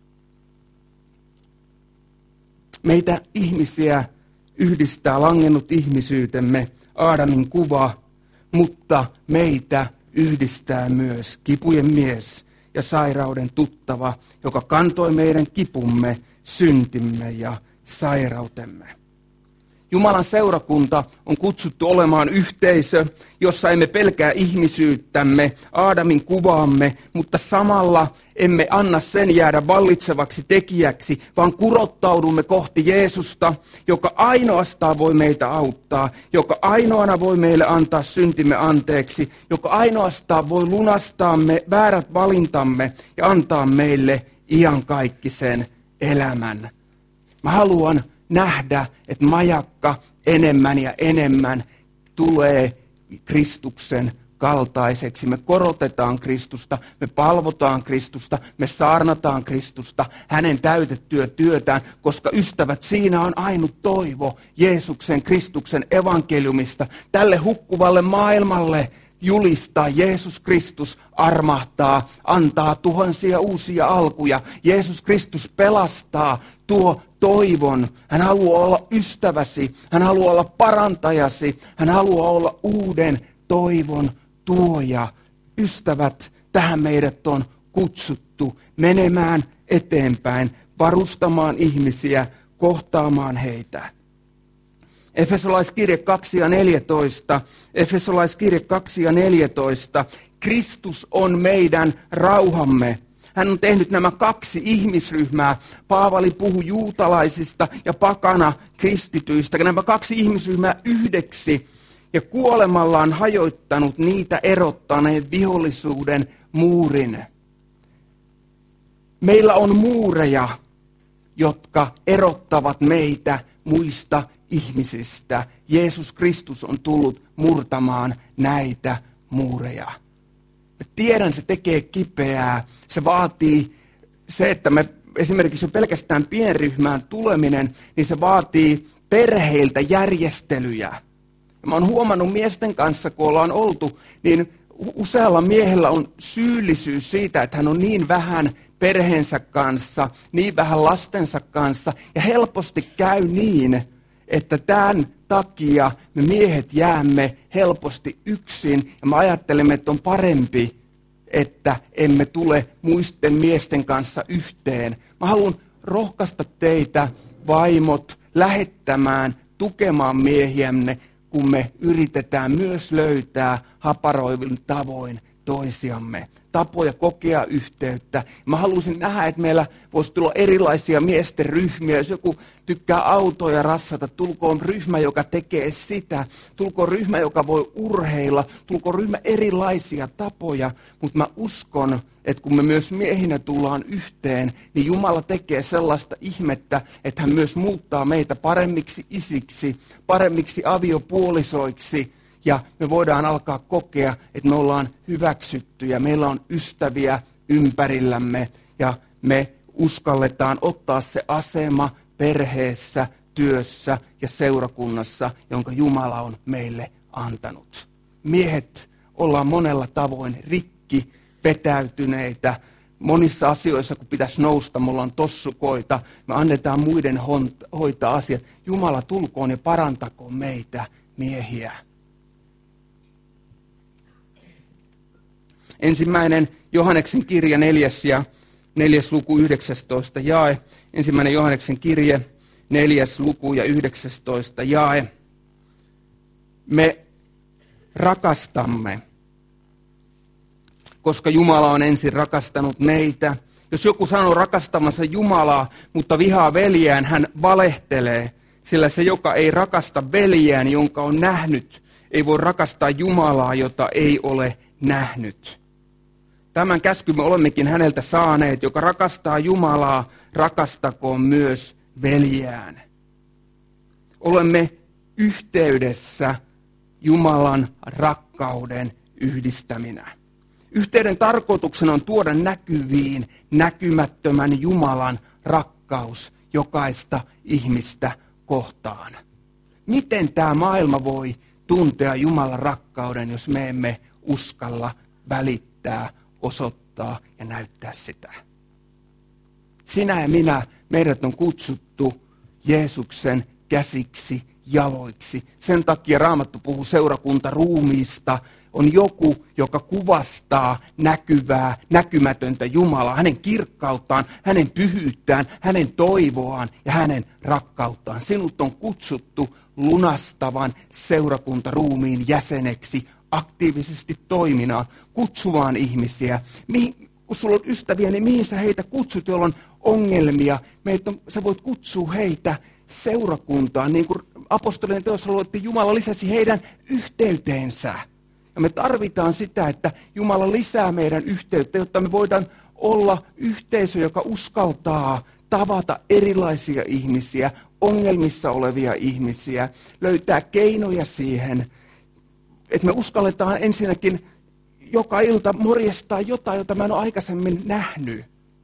Meitä ihmisiä yhdistää langennut ihmisyytemme, Aadamin kuva, mutta meitä yhdistää myös kipujen mies ja sairauden tuttava, joka kantoi meidän kipumme, syntimme ja sairautemme. Jumalan seurakunta on kutsuttu olemaan yhteisö, jossa emme pelkää ihmisyyttämme, Aadamin kuvaamme, mutta samalla emme anna sen jäädä vallitsevaksi tekijäksi, vaan kurottaudumme kohti Jeesusta, joka ainoastaan voi meitä auttaa, joka ainoana voi meille antaa syntimme anteeksi, joka ainoastaan voi lunastaa me väärät valintamme ja antaa meille iankaikkisen elämän. Mä haluan nähdä, että majakka enemmän ja enemmän tulee Kristuksen kaltaiseksi. Me korotetaan Kristusta, me palvotaan Kristusta, me saarnataan Kristusta, hänen täytettyä työtään, koska ystävät, siinä on ainut toivo Jeesuksen, Kristuksen evankeliumista. Tälle hukkuvalle maailmalle julistaa Jeesus Kristus armahtaa, antaa tuhansia uusia alkuja. Jeesus Kristus pelastaa, tuo toivon. Hän haluaa olla ystäväsi, hän haluaa olla parantajasi, hän haluaa olla uuden toivon tuoja. Ystävät, tähän meidät on kutsuttu menemään eteenpäin, varustamaan ihmisiä, kohtaamaan heitä. Efesolaiskirje kaksi ja neljätoista, Efesolaiskirje kaksi ja neljätoista, Kristus on meidän rauhamme. Hän on tehnyt nämä kaksi ihmisryhmää. Paavali puhui juutalaisista ja pakana kristityistä. Nämä kaksi ihmisryhmää yhdeksi ja kuolemallaan hajottanut niitä erottaneen vihollisuuden muurin. Meillä on muureja, jotka erottavat meitä muista ihmisistä. Jeesus Kristus on tullut murtamaan näitä muureja. Mä tiedän, se tekee kipeää. Se vaatii se, että me esimerkiksi jo pelkästään pienryhmään tuleminen, niin se vaatii perheiltä järjestelyjä. Ja mä oon huomannut miesten kanssa, kun ollaan oltu, niin usealla miehellä on syyllisyys siitä, että hän on niin vähän perheensä kanssa, niin vähän lastensa kanssa. Ja helposti käy niin, että tämän takia me miehet jäämme helposti yksin ja me ajattelemme, että on parempi, että emme tule muisten miesten kanssa yhteen. Mä haluan rohkaista teitä, vaimot, lähettämään, tukemaan miehiämme, kun me yritetään myös löytää haparoivin tavoin toisiamme, tapoja kokea yhteyttä. Mä haluaisin nähdä, että meillä voisi tulla erilaisia miesten ryhmiä. Jos joku tykkää autoja rassata, tulkoon ryhmä, joka tekee sitä. Tulkoon ryhmä, joka voi urheilla. Tulkoon ryhmä erilaisia tapoja. Mutta mä uskon, että kun me myös miehinä tullaan yhteen, niin Jumala tekee sellaista ihmettä, että hän myös muuttaa meitä paremmiksi isiksi, paremmiksi aviopuolisoiksi. Ja me voidaan alkaa kokea, että me ollaan hyväksyttyjä, meillä on ystäviä ympärillämme ja me uskalletaan ottaa se asema perheessä, työssä ja seurakunnassa, jonka Jumala on meille antanut. Miehet ollaan monella tavoin rikki, vetäytyneitä. Monissa asioissa, kun pitäisi nousta, me ollaan tossukoita, me annetaan muiden hoitaa asiat. Jumala tulkoon ja parantakoon meitä miehiä. Ensimmäinen Johanneksen kirja neljäs ja neljäs luku yhdeksästoista jae. Ensimmäinen Johanneksen kirje neljäs luku ja yhdeksästoista jae. Me rakastamme, koska Jumala on ensin rakastanut meitä. Jos joku sanoo rakastamansa Jumalaa, mutta vihaa veljään, hän valehtelee. Sillä se, joka ei rakasta veljään, jonka on nähnyt, ei voi rakastaa Jumalaa, jota ei ole nähnyt. Tämän käskyn me olemmekin häneltä saaneet, joka rakastaa Jumalaa, rakastakoon myös veljään. Olemme yhteydessä Jumalan rakkauden yhdistäminä. Yhteyden tarkoituksena on tuoda näkyviin näkymättömän Jumalan rakkaus jokaista ihmistä kohtaan. Miten tämä maailma voi tuntea Jumalan rakkauden, jos me emme uskalla välittää, osoittaa ja näyttää sitä? Sinä ja minä, meidät on kutsuttu Jeesuksen käsiksi, jaloiksi. Sen takia Raamattu puhuu seurakuntaruumiista. On joku, joka kuvastaa näkyvää, näkymätöntä Jumalaa, hänen kirkkauttaan, hänen pyhyyttään, hänen toivoaan ja hänen rakkauttaan. Sinut on kutsuttu lunastavan seurakuntaruumiin jäseneksi, aktiivisesti toiminaan, kutsumaan ihmisiä. Mihin, kun sulla on ystäviä, niin mihin sä heitä kutsut, joilla on ongelmia? Meitä on, sä voit kutsua heitä seurakuntaan, niin kuin apostolien teossa luettiin, Jumala lisäsi heidän yhteyteensä. Ja me tarvitaan sitä, että Jumala lisää meidän yhteyttä, jotta me voidaan olla yhteisö, joka uskaltaa tavata erilaisia ihmisiä, ongelmissa olevia ihmisiä, löytää keinoja siihen, että me uskalletaan ensinnäkin joka ilta morjestaa jotain, jota mä en ole aikaisemmin nähnyt.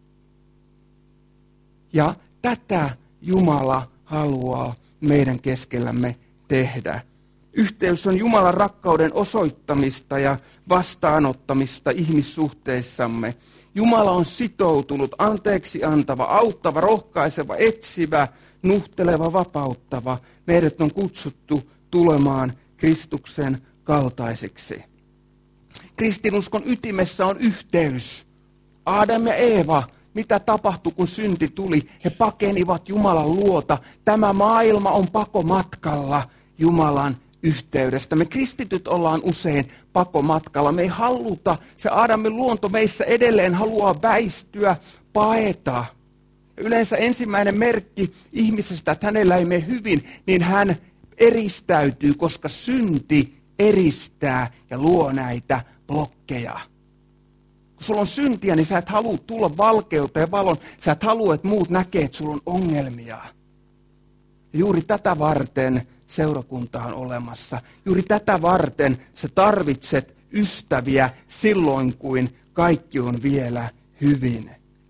Ja tätä Jumala haluaa meidän keskellämme tehdä. Yhteys on Jumalan rakkauden osoittamista ja vastaanottamista ihmissuhteissamme. Jumala on sitoutunut, anteeksi antava, auttava, rohkaiseva, etsivä, nuhteleva, vapauttava. Meidät on kutsuttu tulemaan Kristuksen kaltaiseksi. Kristinuskon ytimessä on yhteys. Adam ja Eeva, mitä tapahtui, kun synti tuli? He pakenivat Jumalan luota. Tämä maailma on pakomatkalla Jumalan yhteydestä. Me kristityt ollaan usein pakomatkalla. Me ei haluta, se Adamin luonto meissä edelleen haluaa väistyä, paeta. Yleensä ensimmäinen merkki ihmisestä, että hänellä ei mene hyvin, niin hän eristäytyy, koska synti eristää ja luo näitä blokkeja. Kun sulla on syntiä, niin sä et halua tulla valkeuteen ja valon. Sä et halua, että muut näkee, että sulla on ongelmia. Ja juuri tätä varten seurakunta on olemassa. Juuri tätä varten sä tarvitset ystäviä silloin, kuin kaikki on vielä hyvin.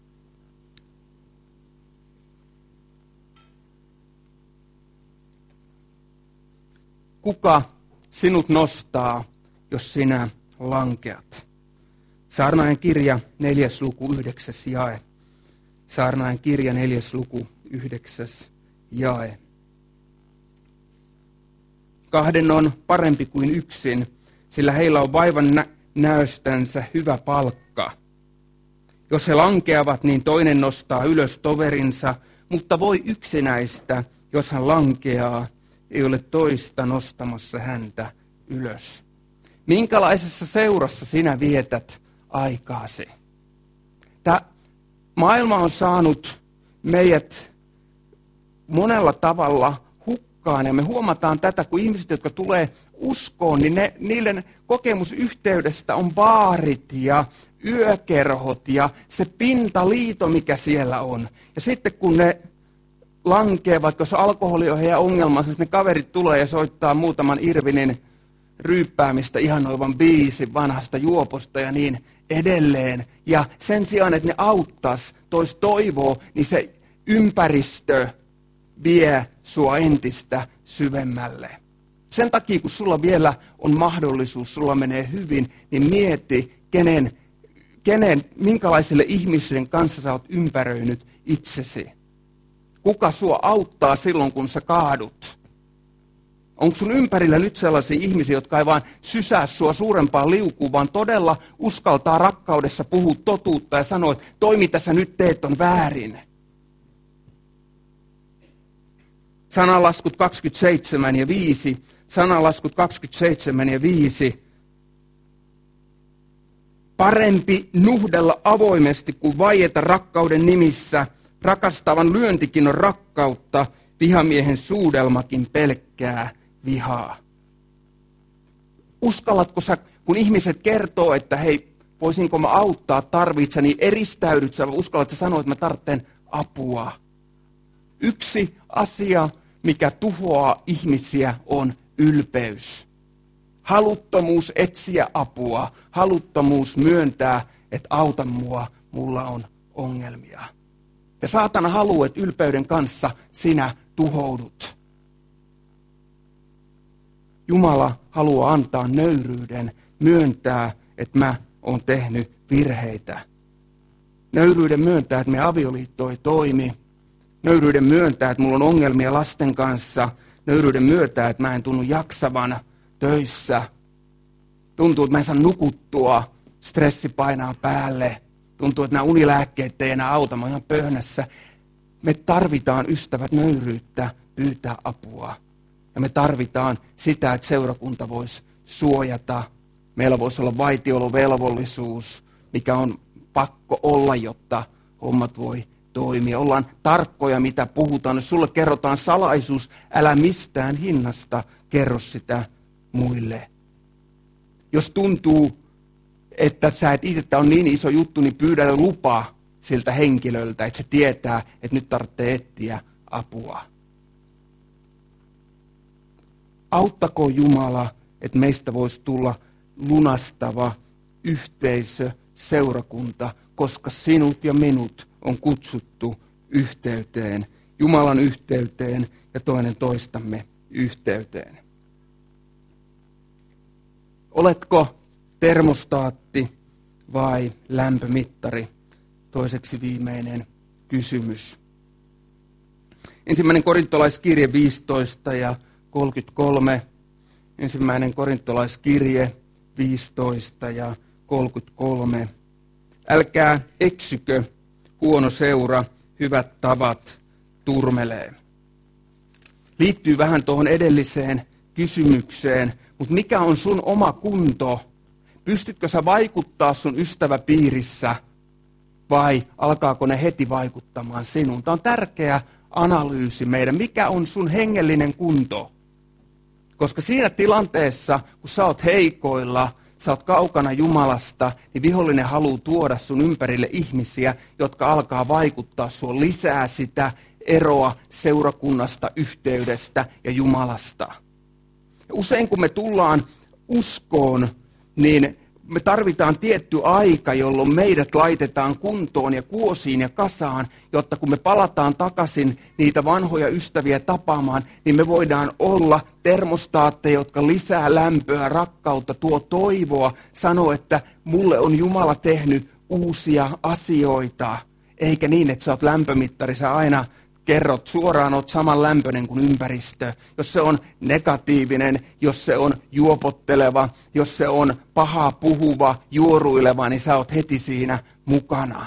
Kuka sinut nostaa, jos sinä lankeat? Saarnaajan kirja, neljäs luku, yhdeksäs jae. Saarnaajan kirja, neljäs luku, yhdeksäs jae. Kahden on parempi kuin yksin, sillä heillä on vaivan nä- näöstänsä hyvä palkka. Jos he lankeavat, niin toinen nostaa ylös toverinsa, mutta voi yksinäistä, jos hän lankeaa, ei ole toista nostamassa häntä ylös. Minkälaisessa seurassa sinä vietät aikaasi? Tämä maailma on saanut meidät monella tavalla hukkaan, ja me huomataan tätä, kun ihmiset, jotka tulee uskoon, niin ne, niiden kokemusyhteydestä on baarit ja yökerhot ja se pintaliito, mikä siellä on. Ja sitten kun ne lankee, vaikka jos alkoholi on heidän ongelmansa, niin ne kaverit tulee ja soittaa muutaman Irvinin ryyppäämistä ihanoivan biisin vanhasta juoposta ja niin edelleen. Ja sen sijaan, että ne auttas, tois toivoo, niin se ympäristö vie sua entistä syvemmälle. Sen takia, kun sulla vielä on mahdollisuus, sulla menee hyvin, niin mieti, kenen, kenen minkälaisille ihmisten kanssa sä oot ympäröinyt itsesi. Kuka sua auttaa silloin, kun sä kaadut? Onko sun ympärillä nyt sellaisia ihmisiä, jotka ei vaan sysää sua suurempaan liukuun, vaan todella uskaltaa rakkaudessa puhua totuutta ja sanoa, että toi mitä sä nyt teet on väärin. Sananlaskut kaksikymmentäseitsemän ja viisi. Sananlaskut kaksikymmentäseitsemän ja viisi. Parempi nuhdella avoimesti kuin vaieta rakkauden nimissä. Rakastavan lyöntikin on rakkautta, vihamiehen suudelmakin pelkkää vihaa. Uskallatko sä, kun ihmiset kertoo, että hei, voisinko mä auttaa, tarvitset, niin eristäydyt sä, uskallat sä sanoa, että mä tarvitsen apua. Yksi asia, mikä tuhoaa ihmisiä, on ylpeys. Haluttomuus etsiä apua, haluttomuus myöntää, että auta mua, mulla on ongelmia. Ja saatana haluaa, että ylpeyden kanssa sinä tuhoudut. Jumala haluaa antaa nöyryyden, myöntää, että mä oon tehnyt virheitä. Nöyryyden myöntää, että meidän avioliitto ei toimi. Nöyryyden myöntää, että mulla on ongelmia lasten kanssa. Nöyryyden myöntää, että mä en tunnu jaksavan töissä. Tuntuu, että mä en saa nukuttua. Stressi painaa päälle. Tuntuu, että nämä unilääkkeet ei enää auta. Mä oon ihan pöhnässä. Me tarvitaan, ystävät, nöyryyttä pyytää apua. Ja me tarvitaan sitä, että seurakunta voisi suojata. Meillä voisi olla vaitiolovelvollisuus, mikä on pakko olla, jotta hommat voi toimia. Ollaan tarkkoja, mitä puhutaan. Jos sulle kerrotaan salaisuus, älä mistään hinnasta kerro sitä muille. Jos tuntuu, että sä et itse, että on niin iso juttu, niin pyydä lupa siltä henkilöltä, että se tietää, että nyt tarvitsee etsiä apua. Auttako Jumala, että meistä voisi tulla lunastava yhteisö, seurakunta, koska sinut ja minut on kutsuttu yhteyteen, Jumalan yhteyteen ja toinen toistamme yhteyteen. Oletko termostaatti vai lämpömittari? Toiseksi viimeinen kysymys. Ensimmäinen korintolaiskirje viisitoista ja kolmekymmentäkolme. Ensimmäinen korintolaiskirje viisitoista ja kolmekymmentäkolme. Älkää eksykö, huono seura, hyvät tavat turmelee. Liittyy vähän tuohon edelliseen kysymykseen, mutta mikä on sun oma kunto? Pystytkö sä vaikuttaa sun ystäväpiirissä vai alkaako ne heti vaikuttamaan sinuun? Tämä on tärkeä analyysi meidän. Mikä on sun hengellinen kunto? Koska siinä tilanteessa, kun sä oot heikoilla, sä oot kaukana Jumalasta, niin vihollinen haluaa tuoda sun ympärille ihmisiä, jotka alkaa vaikuttaa sua lisää sitä eroa seurakunnasta, yhteydestä ja Jumalasta. Ja usein kun me tullaan uskoon, niin me tarvitaan tietty aika, jolloin meidät laitetaan kuntoon ja kuosiin ja kasaan, jotta kun me palataan takaisin niitä vanhoja ystäviä tapaamaan, niin me voidaan olla termostaatteja, jotka lisää lämpöä, rakkautta, tuo toivoa, sanoo, että mulle on Jumala tehnyt uusia asioita, eikä niin, että sä oot lämpömittari, sä aina kerrot suoraan, oot saman lämpöinen kuin ympäristö. Jos se on negatiivinen, jos se on juopotteleva, jos se on paha puhuva, juoruileva, niin sä oot heti siinä mukana.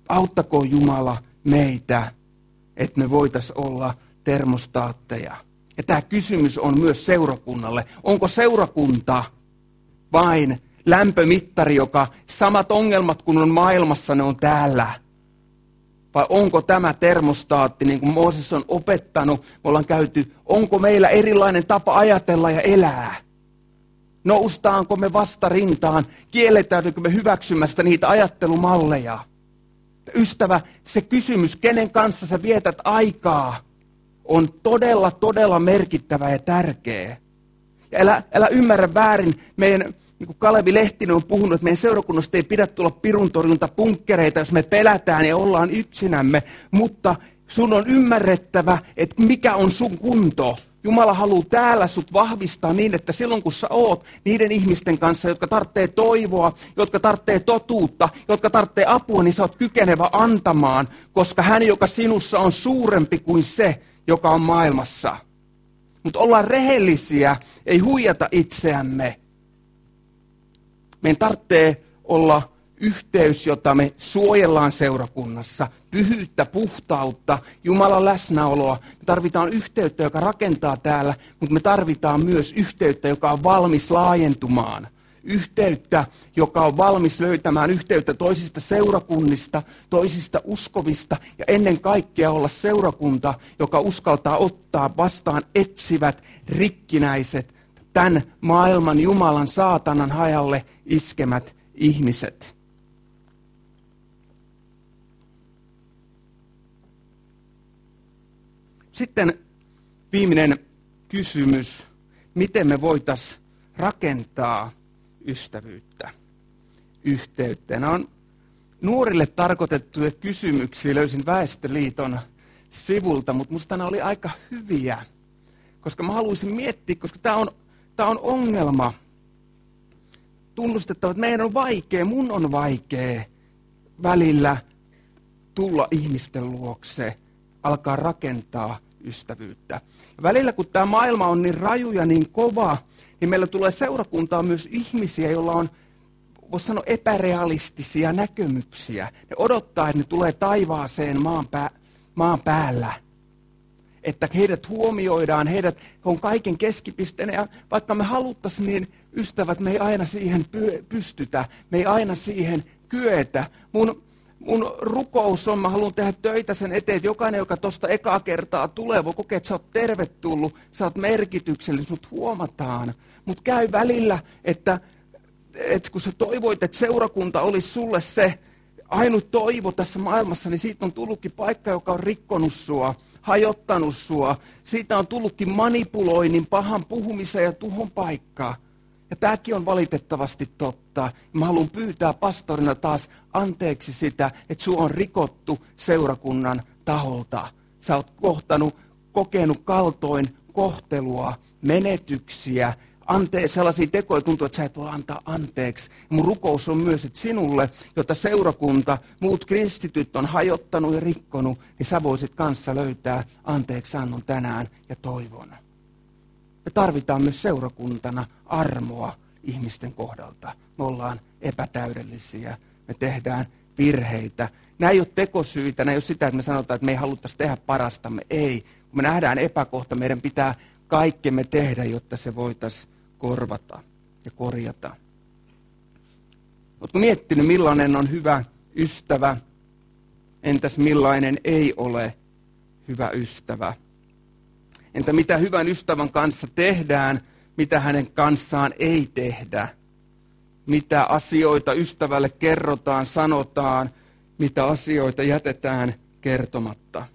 Auttakoon Jumala meitä, että me voitaisiin olla termostaatteja. Ja tämä kysymys on myös seurakunnalle. Onko seurakunta vain lämpömittari, joka samat ongelmat kuin on maailmassa, ne on täällä? Vai onko tämä termostaatti, niin kuin Mooses on opettanut, me ollaan käyty, onko meillä erilainen tapa ajatella ja elää? Noustaanko me vastarintaan? Kielletäänkö me hyväksymästä niitä ajattelumalleja? Ystävä, se kysymys, kenen kanssa sä vietät aikaa, on todella, todella merkittävä ja tärkeä. Ja älä, älä ymmärrä väärin, meidän, niin kuin Kalevi Lehtinen on puhunut, että meidän seurakunnasta ei pidä tulla piruntorjuntapunkkereita, jos me pelätään ja ollaan yksinämme, mutta sun on ymmärrettävä, että mikä on sun kunto. Jumala haluaa täällä sut vahvistaa niin, että silloin kun sä oot niiden ihmisten kanssa, jotka tarvitsee toivoa, jotka tarvitsee totuutta, jotka tarvitsee apua, niin sä oot kykenevä antamaan, koska hän, joka sinussa on suurempi kuin se, joka on maailmassa. Mutta ollaan rehellisiä, ei huijata itseämme. Meidän tarvitsee olla yhteys, jota me suojellaan seurakunnassa, pyhyyttä, puhtautta, Jumalan läsnäoloa. Me tarvitaan yhteyttä, joka rakentaa täällä, mutta me tarvitaan myös yhteyttä, joka on valmis laajentumaan. Yhteyttä, joka on valmis löytämään yhteyttä toisista seurakunnista, toisista uskovista ja ennen kaikkea olla seurakunta, joka uskaltaa ottaa vastaan etsivät, rikkinäiset, tämän maailman Jumalan saatanan hajalle iskemät ihmiset. Sitten viimeinen kysymys, miten me voitaisiin rakentaa ystävyyttä, yhteyttä. Nämä on nuorille tarkoitettuja kysymyksiä, löysin Väestöliiton sivulta, mutta minusta nämä oli aika hyviä, koska mä haluaisin miettiä, koska tämä on, tämä on ongelma. Tunnustettava, että meidän on vaikea, mun on vaikea välillä tulla ihmisten luokse, alkaa rakentaa ystävyyttä. Ja välillä kun tämä maailma on niin raju ja niin kova, niin meillä tulee seurakuntaan myös ihmisiä, joilla on, voisi sanoa, epärealistisia näkemyksiä. Ne odottaa, että ne tulee taivaaseen maan, pää, maan päällä. Että heidät huomioidaan, heidät he on kaiken keskipisteenä. Ja vaikka me haluttaisiin, niin ystävät, me ei aina siihen pystytä. Me ei aina siihen kyetä. Mun, mun rukous on, mä haluan tehdä töitä sen eteen, että jokainen, joka tuosta ekaa kertaa tulee, voi kokea, että sä oot tervetullut, sä oot merkityksellinen, sut huomataan. Mutta käy välillä, että, että kun sä toivoit, että seurakunta olisi sulle se ainut toivo tässä maailmassa, niin siitä on tullutkin paikka, joka on rikkonut sua, hajottanut sua. Siitä on tullutkin manipuloinnin, pahan puhumisen ja tuhon paikkaa. Ja tämäkin on valitettavasti totta. Mä haluan pyytää pastorina taas anteeksi sitä, että sua on rikottu seurakunnan taholta. Sä oot kohtanut, kokenut kaltoin kohtelua, menetyksiä, ante, sellaisia tekoja tuntuu, että sä et voi antaa anteeksi. Ja mun rukous on myös, että sinulle, jota seurakunta, muut kristityt on hajottanut ja rikkonut, niin sä voisit kanssa löytää anteeksi annon tänään ja toivon. Me tarvitaan myös seurakuntana armoa ihmisten kohdalta. Me ollaan epätäydellisiä, me tehdään virheitä. Nämä ei ole tekosyitä, nämä ei ole sitä, että me sanotaan, että me ei haluttaisi tehdä parastamme. Ei, kun me nähdään epäkohta, meidän pitää kaikkemme tehdä, jotta se voitaisiin korvata ja korjata. Oletko miettinyt, millainen on hyvä ystävä? Entäs millainen ei ole hyvä ystävä? Entä mitä hyvän ystävän kanssa tehdään, mitä hänen kanssaan ei tehdä? Mitä asioita ystävälle kerrotaan, sanotaan, mitä asioita jätetään kertomatta?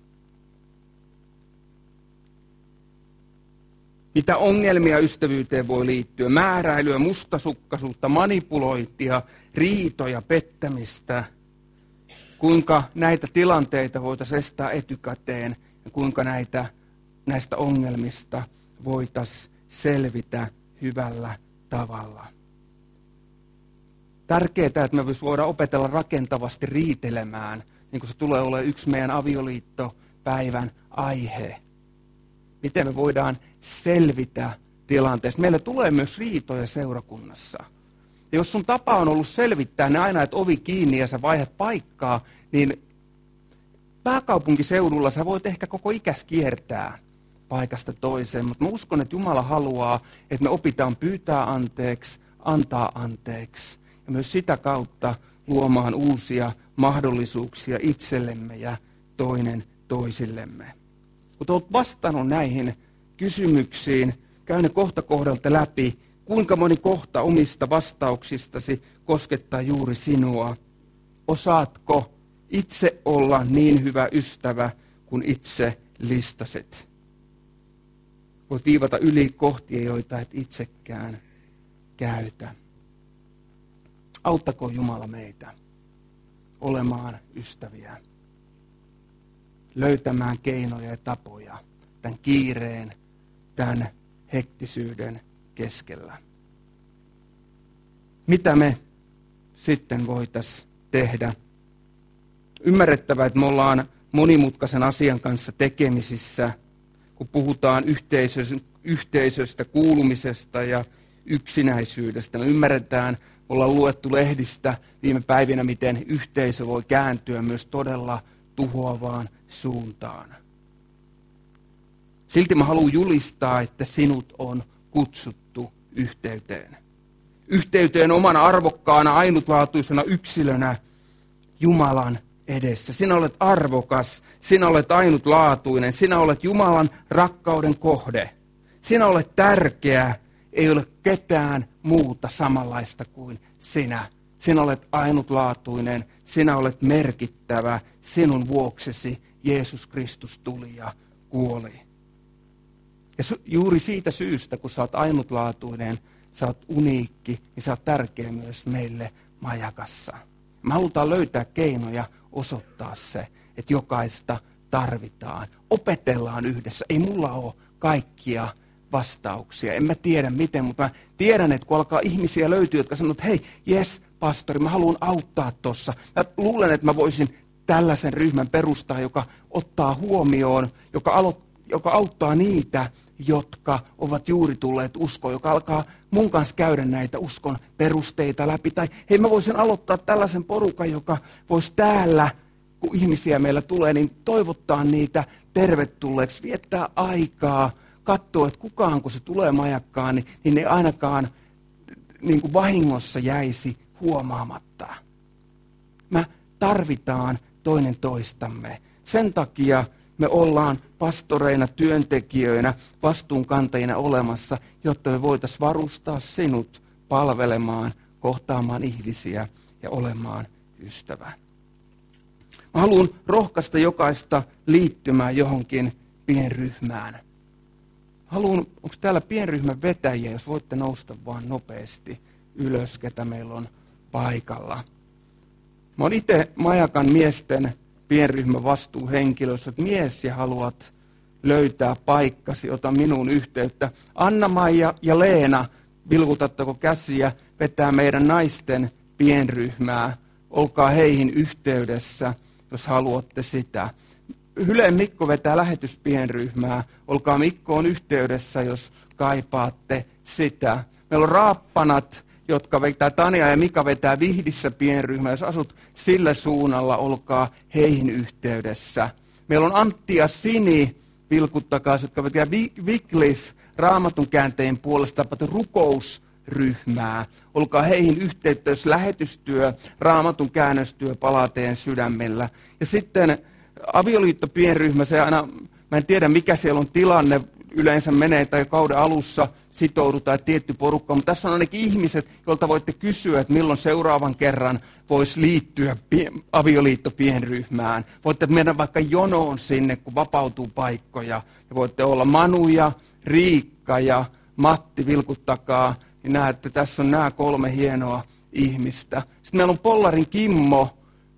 Mitä ongelmia ystävyyteen voi liittyä? Määräilyä, mustasukkaisuutta, manipulointia, riitoja, pettämistä. Kuinka näitä tilanteita voitaisiin estää etukäteen ja kuinka näitä, näistä ongelmista voitaisiin selvitä hyvällä tavalla. Tärkeää, että me voidaan opetella rakentavasti riitelemään, niin kuin se tulee olemaan yksi meidän avioliittopäivän aihe. Miten me voidaan selvitä tilanteesta. Meillä tulee myös riitoja seurakunnassa. Ja jos sun tapa on ollut selvittää ne aina, että ovi kiinni ja sä vaihdat paikkaa, niin pääkaupunkiseudulla sä voit ehkä koko ikäs kiertää. paikasta toiseen. Mutta mä uskon, että Jumala haluaa, että me opitaan pyytää anteeksi, antaa anteeksi. Ja myös sitä kautta luomaan uusia mahdollisuuksia itsellemme ja toinen toisillemme. Kun olet vastannut näihin kysymyksiin, käy ne kohta kohdalta läpi, kuinka moni kohta omista vastauksistasi koskettaa juuri sinua. Osaatko itse olla niin hyvä ystävä, kun itse listasit? Voit viivata yli kohtia, joita et itsekään käytä. Auttakoon Jumala meitä olemaan ystäviä, löytämään keinoja ja tapoja tämän kiireen, tämän hektisyyden keskellä. Mitä me sitten voitaisiin tehdä? Ymmärrettävä, että me ollaan monimutkaisen asian kanssa tekemisissä, kun puhutaan yhteisöstä, yhteisöstä kuulumisesta ja yksinäisyydestä. Me ymmärretään, me ollaan luettu lehdistä viime päivinä, miten yhteisö voi kääntyä myös todella tuhoavaan suuntaan. Silti mä haluan julistaa, että sinut on kutsuttu yhteyteen. Yhteyteen omana arvokkaana, ainutlaatuisena yksilönä Jumalan edessä. Sinä olet arvokas, sinä olet ainutlaatuinen, sinä olet Jumalan rakkauden kohde. Sinä olet tärkeä, ei ole ketään muuta samanlaista kuin sinä. Sinä olet ainutlaatuinen, sinä olet merkittävä, sinun vuoksesi Jeesus Kristus tuli ja kuoli. Ja juuri siitä syystä, kun sä oot ainutlaatuinen, sä oot uniikki, niin sä oot tärkeä myös meille majakassa. Me halutaan löytää keinoja osoittaa se, että jokaista tarvitaan. Opetellaan yhdessä. Ei mulla ole kaikkia vastauksia. En mä tiedä miten, mutta mä tiedän, että kun alkaa ihmisiä löytyä, jotka sanoo, että hei, jes, pastori, mä haluan auttaa tossa. Mä luulen, että mä voisin tällaisen ryhmän perustaa, joka ottaa huomioon, joka, alo- joka auttaa niitä, jotka ovat juuri tulleet uskoon, joka alkaa mun kanssa käydä näitä uskon perusteita läpi. Tai hei, mä voisin aloittaa tällaisen porukan, joka voisi täällä, kun ihmisiä meillä tulee, niin toivottaa niitä tervetulleeksi, viettää aikaa, katsoa, että kukaan, kun se tulee majakkaan, niin, niin ne ainakaan niin kuin vahingossa jäisi huomaamatta. Me tarvitaan toinen toistamme. Sen takia me ollaan pastoreina, työntekijöinä, vastuunkantajina olemassa, jotta me voitaisiin varustaa sinut palvelemaan, kohtaamaan ihmisiä ja olemaan ystävä. Mä haluan rohkaista jokaista liittymään johonkin pienryhmään. Haluan, onko täällä pienryhmän vetäjiä, jos voitte nousta vaan nopeasti ylös, ketä meillä on paikalla. Mä oon itse Majakan miesten pienryhmän vastuuhenkilö, jos olet mies ja haluat löytää paikkasi, ota minuun yhteyttä. Anna-Maija ja Leena, vilkutatteko käsiä, vetää meidän naisten pienryhmää. Olkaa heihin yhteydessä, jos haluatte sitä. Hyleen Mikko vetää lähetyspienryhmää. Olkaa Mikkoon yhteydessä, jos kaipaatte sitä. Meillä on Raappanat, jotka vetää, Tania ja Mika vetää Vihdissä pienryhmää. Jos asut sillä suunnalla, olkaa heihin yhteydessä. Meillä on Antti ja Sini, vilkuttakaa, jotka vetää Wycliffe Raamatun kääntäjien puolesta rukousryhmää. Olkaa heihin yhteyttä, jos lähetystyö, Raamatun käännöstyö palaa teidän sydämellä. Ja sitten avioliittopienryhmä, se aina, mä en tiedä mikä siellä on tilanne, yleensä menee tai kauden alussa sitoudutaan tietty porukka, mutta tässä on ainakin ihmiset, joilta voitte kysyä, että milloin seuraavan kerran voisi liittyä avioliittopienryhmään. Voitte mennä vaikka jonoon sinne, kun vapautuu paikkoja. Ja voitte olla Manu ja Riikka ja Matti, vilkuttakaa, niin näette, tässä on nämä kolme hienoa ihmistä. Sitten meillä on Pollarin Kimmo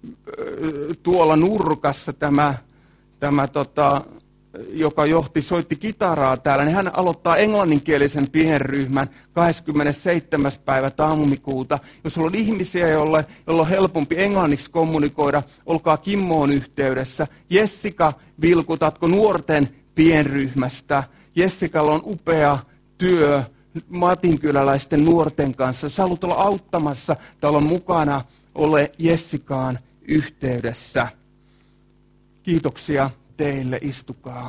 tuolla nurkassa, tämä, tämä tota, joka johti, soitti kitaraa täällä, niin hän aloittaa englanninkielisen pienryhmän kahdeskymmenesseitsemäs päivä tammikuuta. Jos on ihmisiä, joille, joilla on helpompi englanniksi kommunikoida, olkaa Kimmoon yhteydessä. Jessica, vilkutatko nuorten pienryhmästä? Jessicalla on upea työ matinkyläläisten nuorten kanssa. Jos haluat olla auttamassa tai olla mukana, ole Jessicaan yhteydessä. Kiitoksia teille, istukaa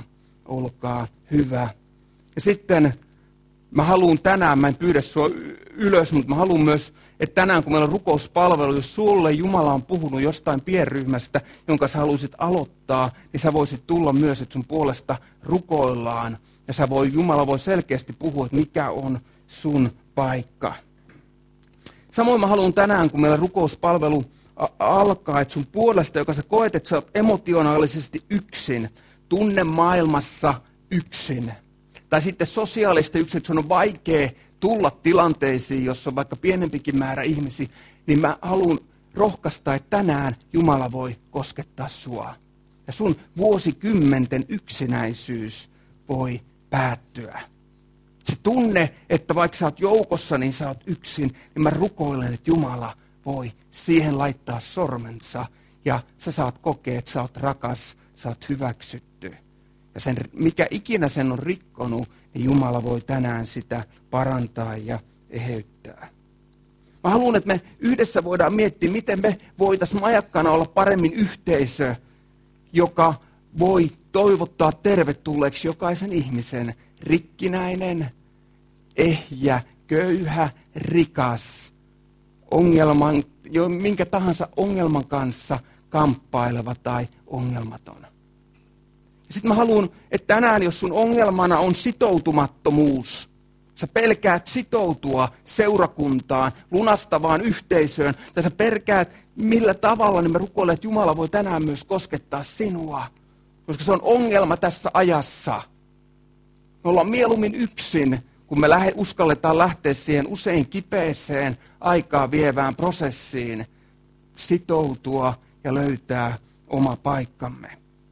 olkaa hyvä. Ja sitten mä haluan tänään, mä en pyydä sua ylös, mutta mä haluan myös, että tänään kun meillä on rukouspalvelu, jos sulle Jumala on puhunut jostain pienryhmästä, jonka sä haluaisit aloittaa, niin sä voisit tulla myös, että sun puolesta rukoillaan. Ja sä voi, Jumala voi selkeästi puhua, että mikä on sun paikka. Samoin mä haluan tänään, kun meillä rukouspalvelu alkaa, että sun puolesta, joka sä koet, että sä oot emotionaalisesti yksin, tunnemaailmassa yksin, tai sitten sosiaalisesti yksin, että sun on vaikea tulla tilanteisiin, jossa on vaikka pienempikin määrä ihmisiä, niin mä haluan rohkaista, että tänään Jumala voi koskettaa sua. Ja sun vuosikymmenten yksinäisyys voi päättyä. Se tunne, että vaikka sä oot joukossa, niin sä oot yksin, niin mä rukoilen, että Jumala voi siihen laittaa sormensa ja sä saat kokea, että sä oot rakas, sä oot hyväksytty. Ja sen, mikä ikinä sen on rikkonut, niin Jumala voi tänään sitä parantaa ja eheyttää. Mä haluan, että me yhdessä voidaan miettiä, miten me voitaisiin majakkana olla paremmin yhteisö, joka voi toivottaa tervetulleeksi jokaisen ihmisen, rikkinäinen, ehjä, köyhä, rikas, ongelman, jo minkä tahansa ongelman kanssa kamppaileva tai ongelmaton. Sitten mä haluan, että tänään, jos sun ongelmana on sitoutumattomuus, sä pelkäät sitoutua seurakuntaan, lunastavaan yhteisöön, tai sä pelkäät millä tavalla, niin mä rukoilen, että Jumala voi tänään myös koskettaa sinua, koska se on ongelma tässä ajassa. Me ollaan mieluummin yksin, kun me lähe, uskalletaan lähteä siihen usein kipeeseen aikaa vievään prosessiin, sitoutua ja löytää oma paikkamme.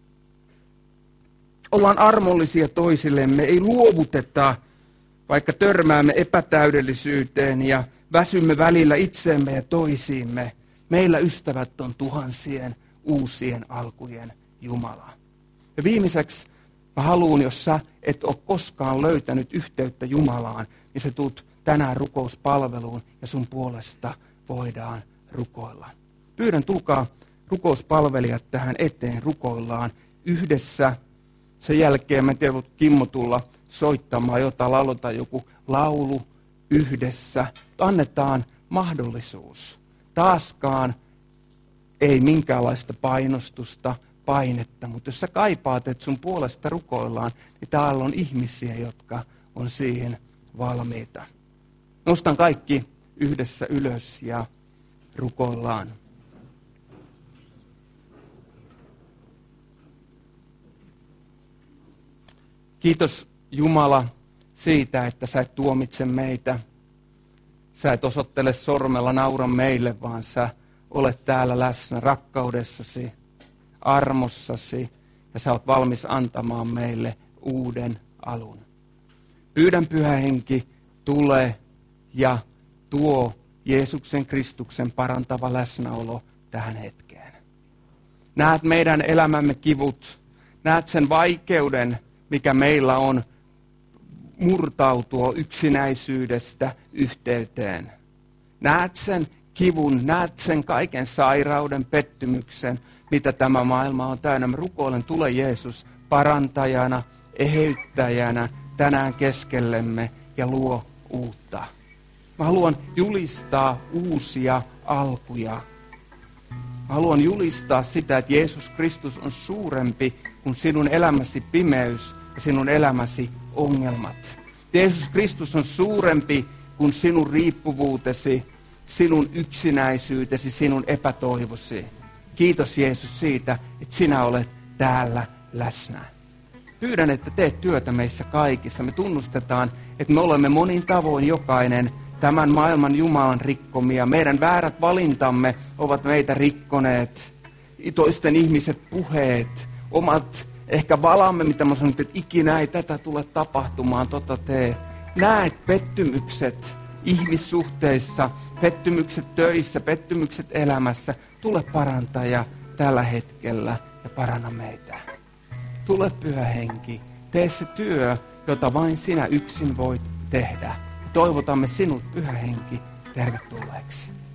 Ollaan armollisia toisillemme, ei luovuteta, vaikka törmäämme epätäydellisyyteen ja väsymme välillä itseemme ja toisiimme. Meillä ystävät on tuhansien uusien alkujen Jumala. Ja viimeiseksi mä haluan, jos sä et ole koskaan löytänyt yhteyttä Jumalaan, niin sä tuut tänään rukouspalveluun ja sun puolesta voidaan rukoilla. Pyydän, tulkaa rukouspalvelijat tähän eteen, rukoillaan yhdessä. Sen jälkeen mä en tiedä, voit Kimmo tulla soittamaan jotain, lauletaan joku laulu yhdessä. Annetaan mahdollisuus. Taaskaan ei minkäänlaista painostusta, painetta, mutta jos sä kaipaat, että sun puolesta rukoillaan, niin täällä on ihmisiä, jotka on siihen valmiita. Nostan kaikki yhdessä ylös ja rukoillaan. Kiitos Jumala siitä, että sä et tuomitse meitä. Sä et osoittele sormella naura meille, vaan sä olet täällä läsnä rakkaudessasi, armossasi ja sä oot valmis antamaan meille uuden alun. Pyydän, Pyhä Henki, tule ja tuo Jeesuksen Kristuksen parantava läsnäolo tähän hetkeen. Näet meidän elämämme kivut, näet sen vaikeuden, mikä meillä on murtautua yksinäisyydestä yhteyteen. Näet sen kivun, näet sen kaiken sairauden, pettymyksen, mitä tämä maailma on täynnä. Mä rukoilen, tule Jeesus parantajana, eheyttäjänä tänään keskellemme ja luo uutta. Mä haluan julistaa uusia alkuja. Mä haluan julistaa sitä, että Jeesus Kristus on suurempi kuin sinun elämäsi pimeys ja sinun elämäsi ongelmat. Jeesus Kristus on suurempi kuin sinun riippuvuutesi, sinun yksinäisyytesi, sinun epätoivosi. Kiitos Jeesus siitä, että sinä olet täällä läsnä. Pyydän, että teet työtä meissä kaikissa. Me tunnustetaan, että me olemme monin tavoin jokainen tämän maailman Jumalan rikkomia. Meidän väärät valintamme ovat meitä rikkoneet. Toisten ihmiset puheet, omat ehkä valamme, mitä mä sanon, että ikinä ei tätä tule tapahtumaan, tota tee. Näet pettymykset ihmissuhteissa, pettymykset töissä, pettymykset elämässä. Tule parantaja tällä hetkellä ja paranna meitä. Tule Pyhä Henki, tee se työ, jota vain sinä yksin voit tehdä. Toivotamme sinut, Pyhä Henki, tervetulleeksi.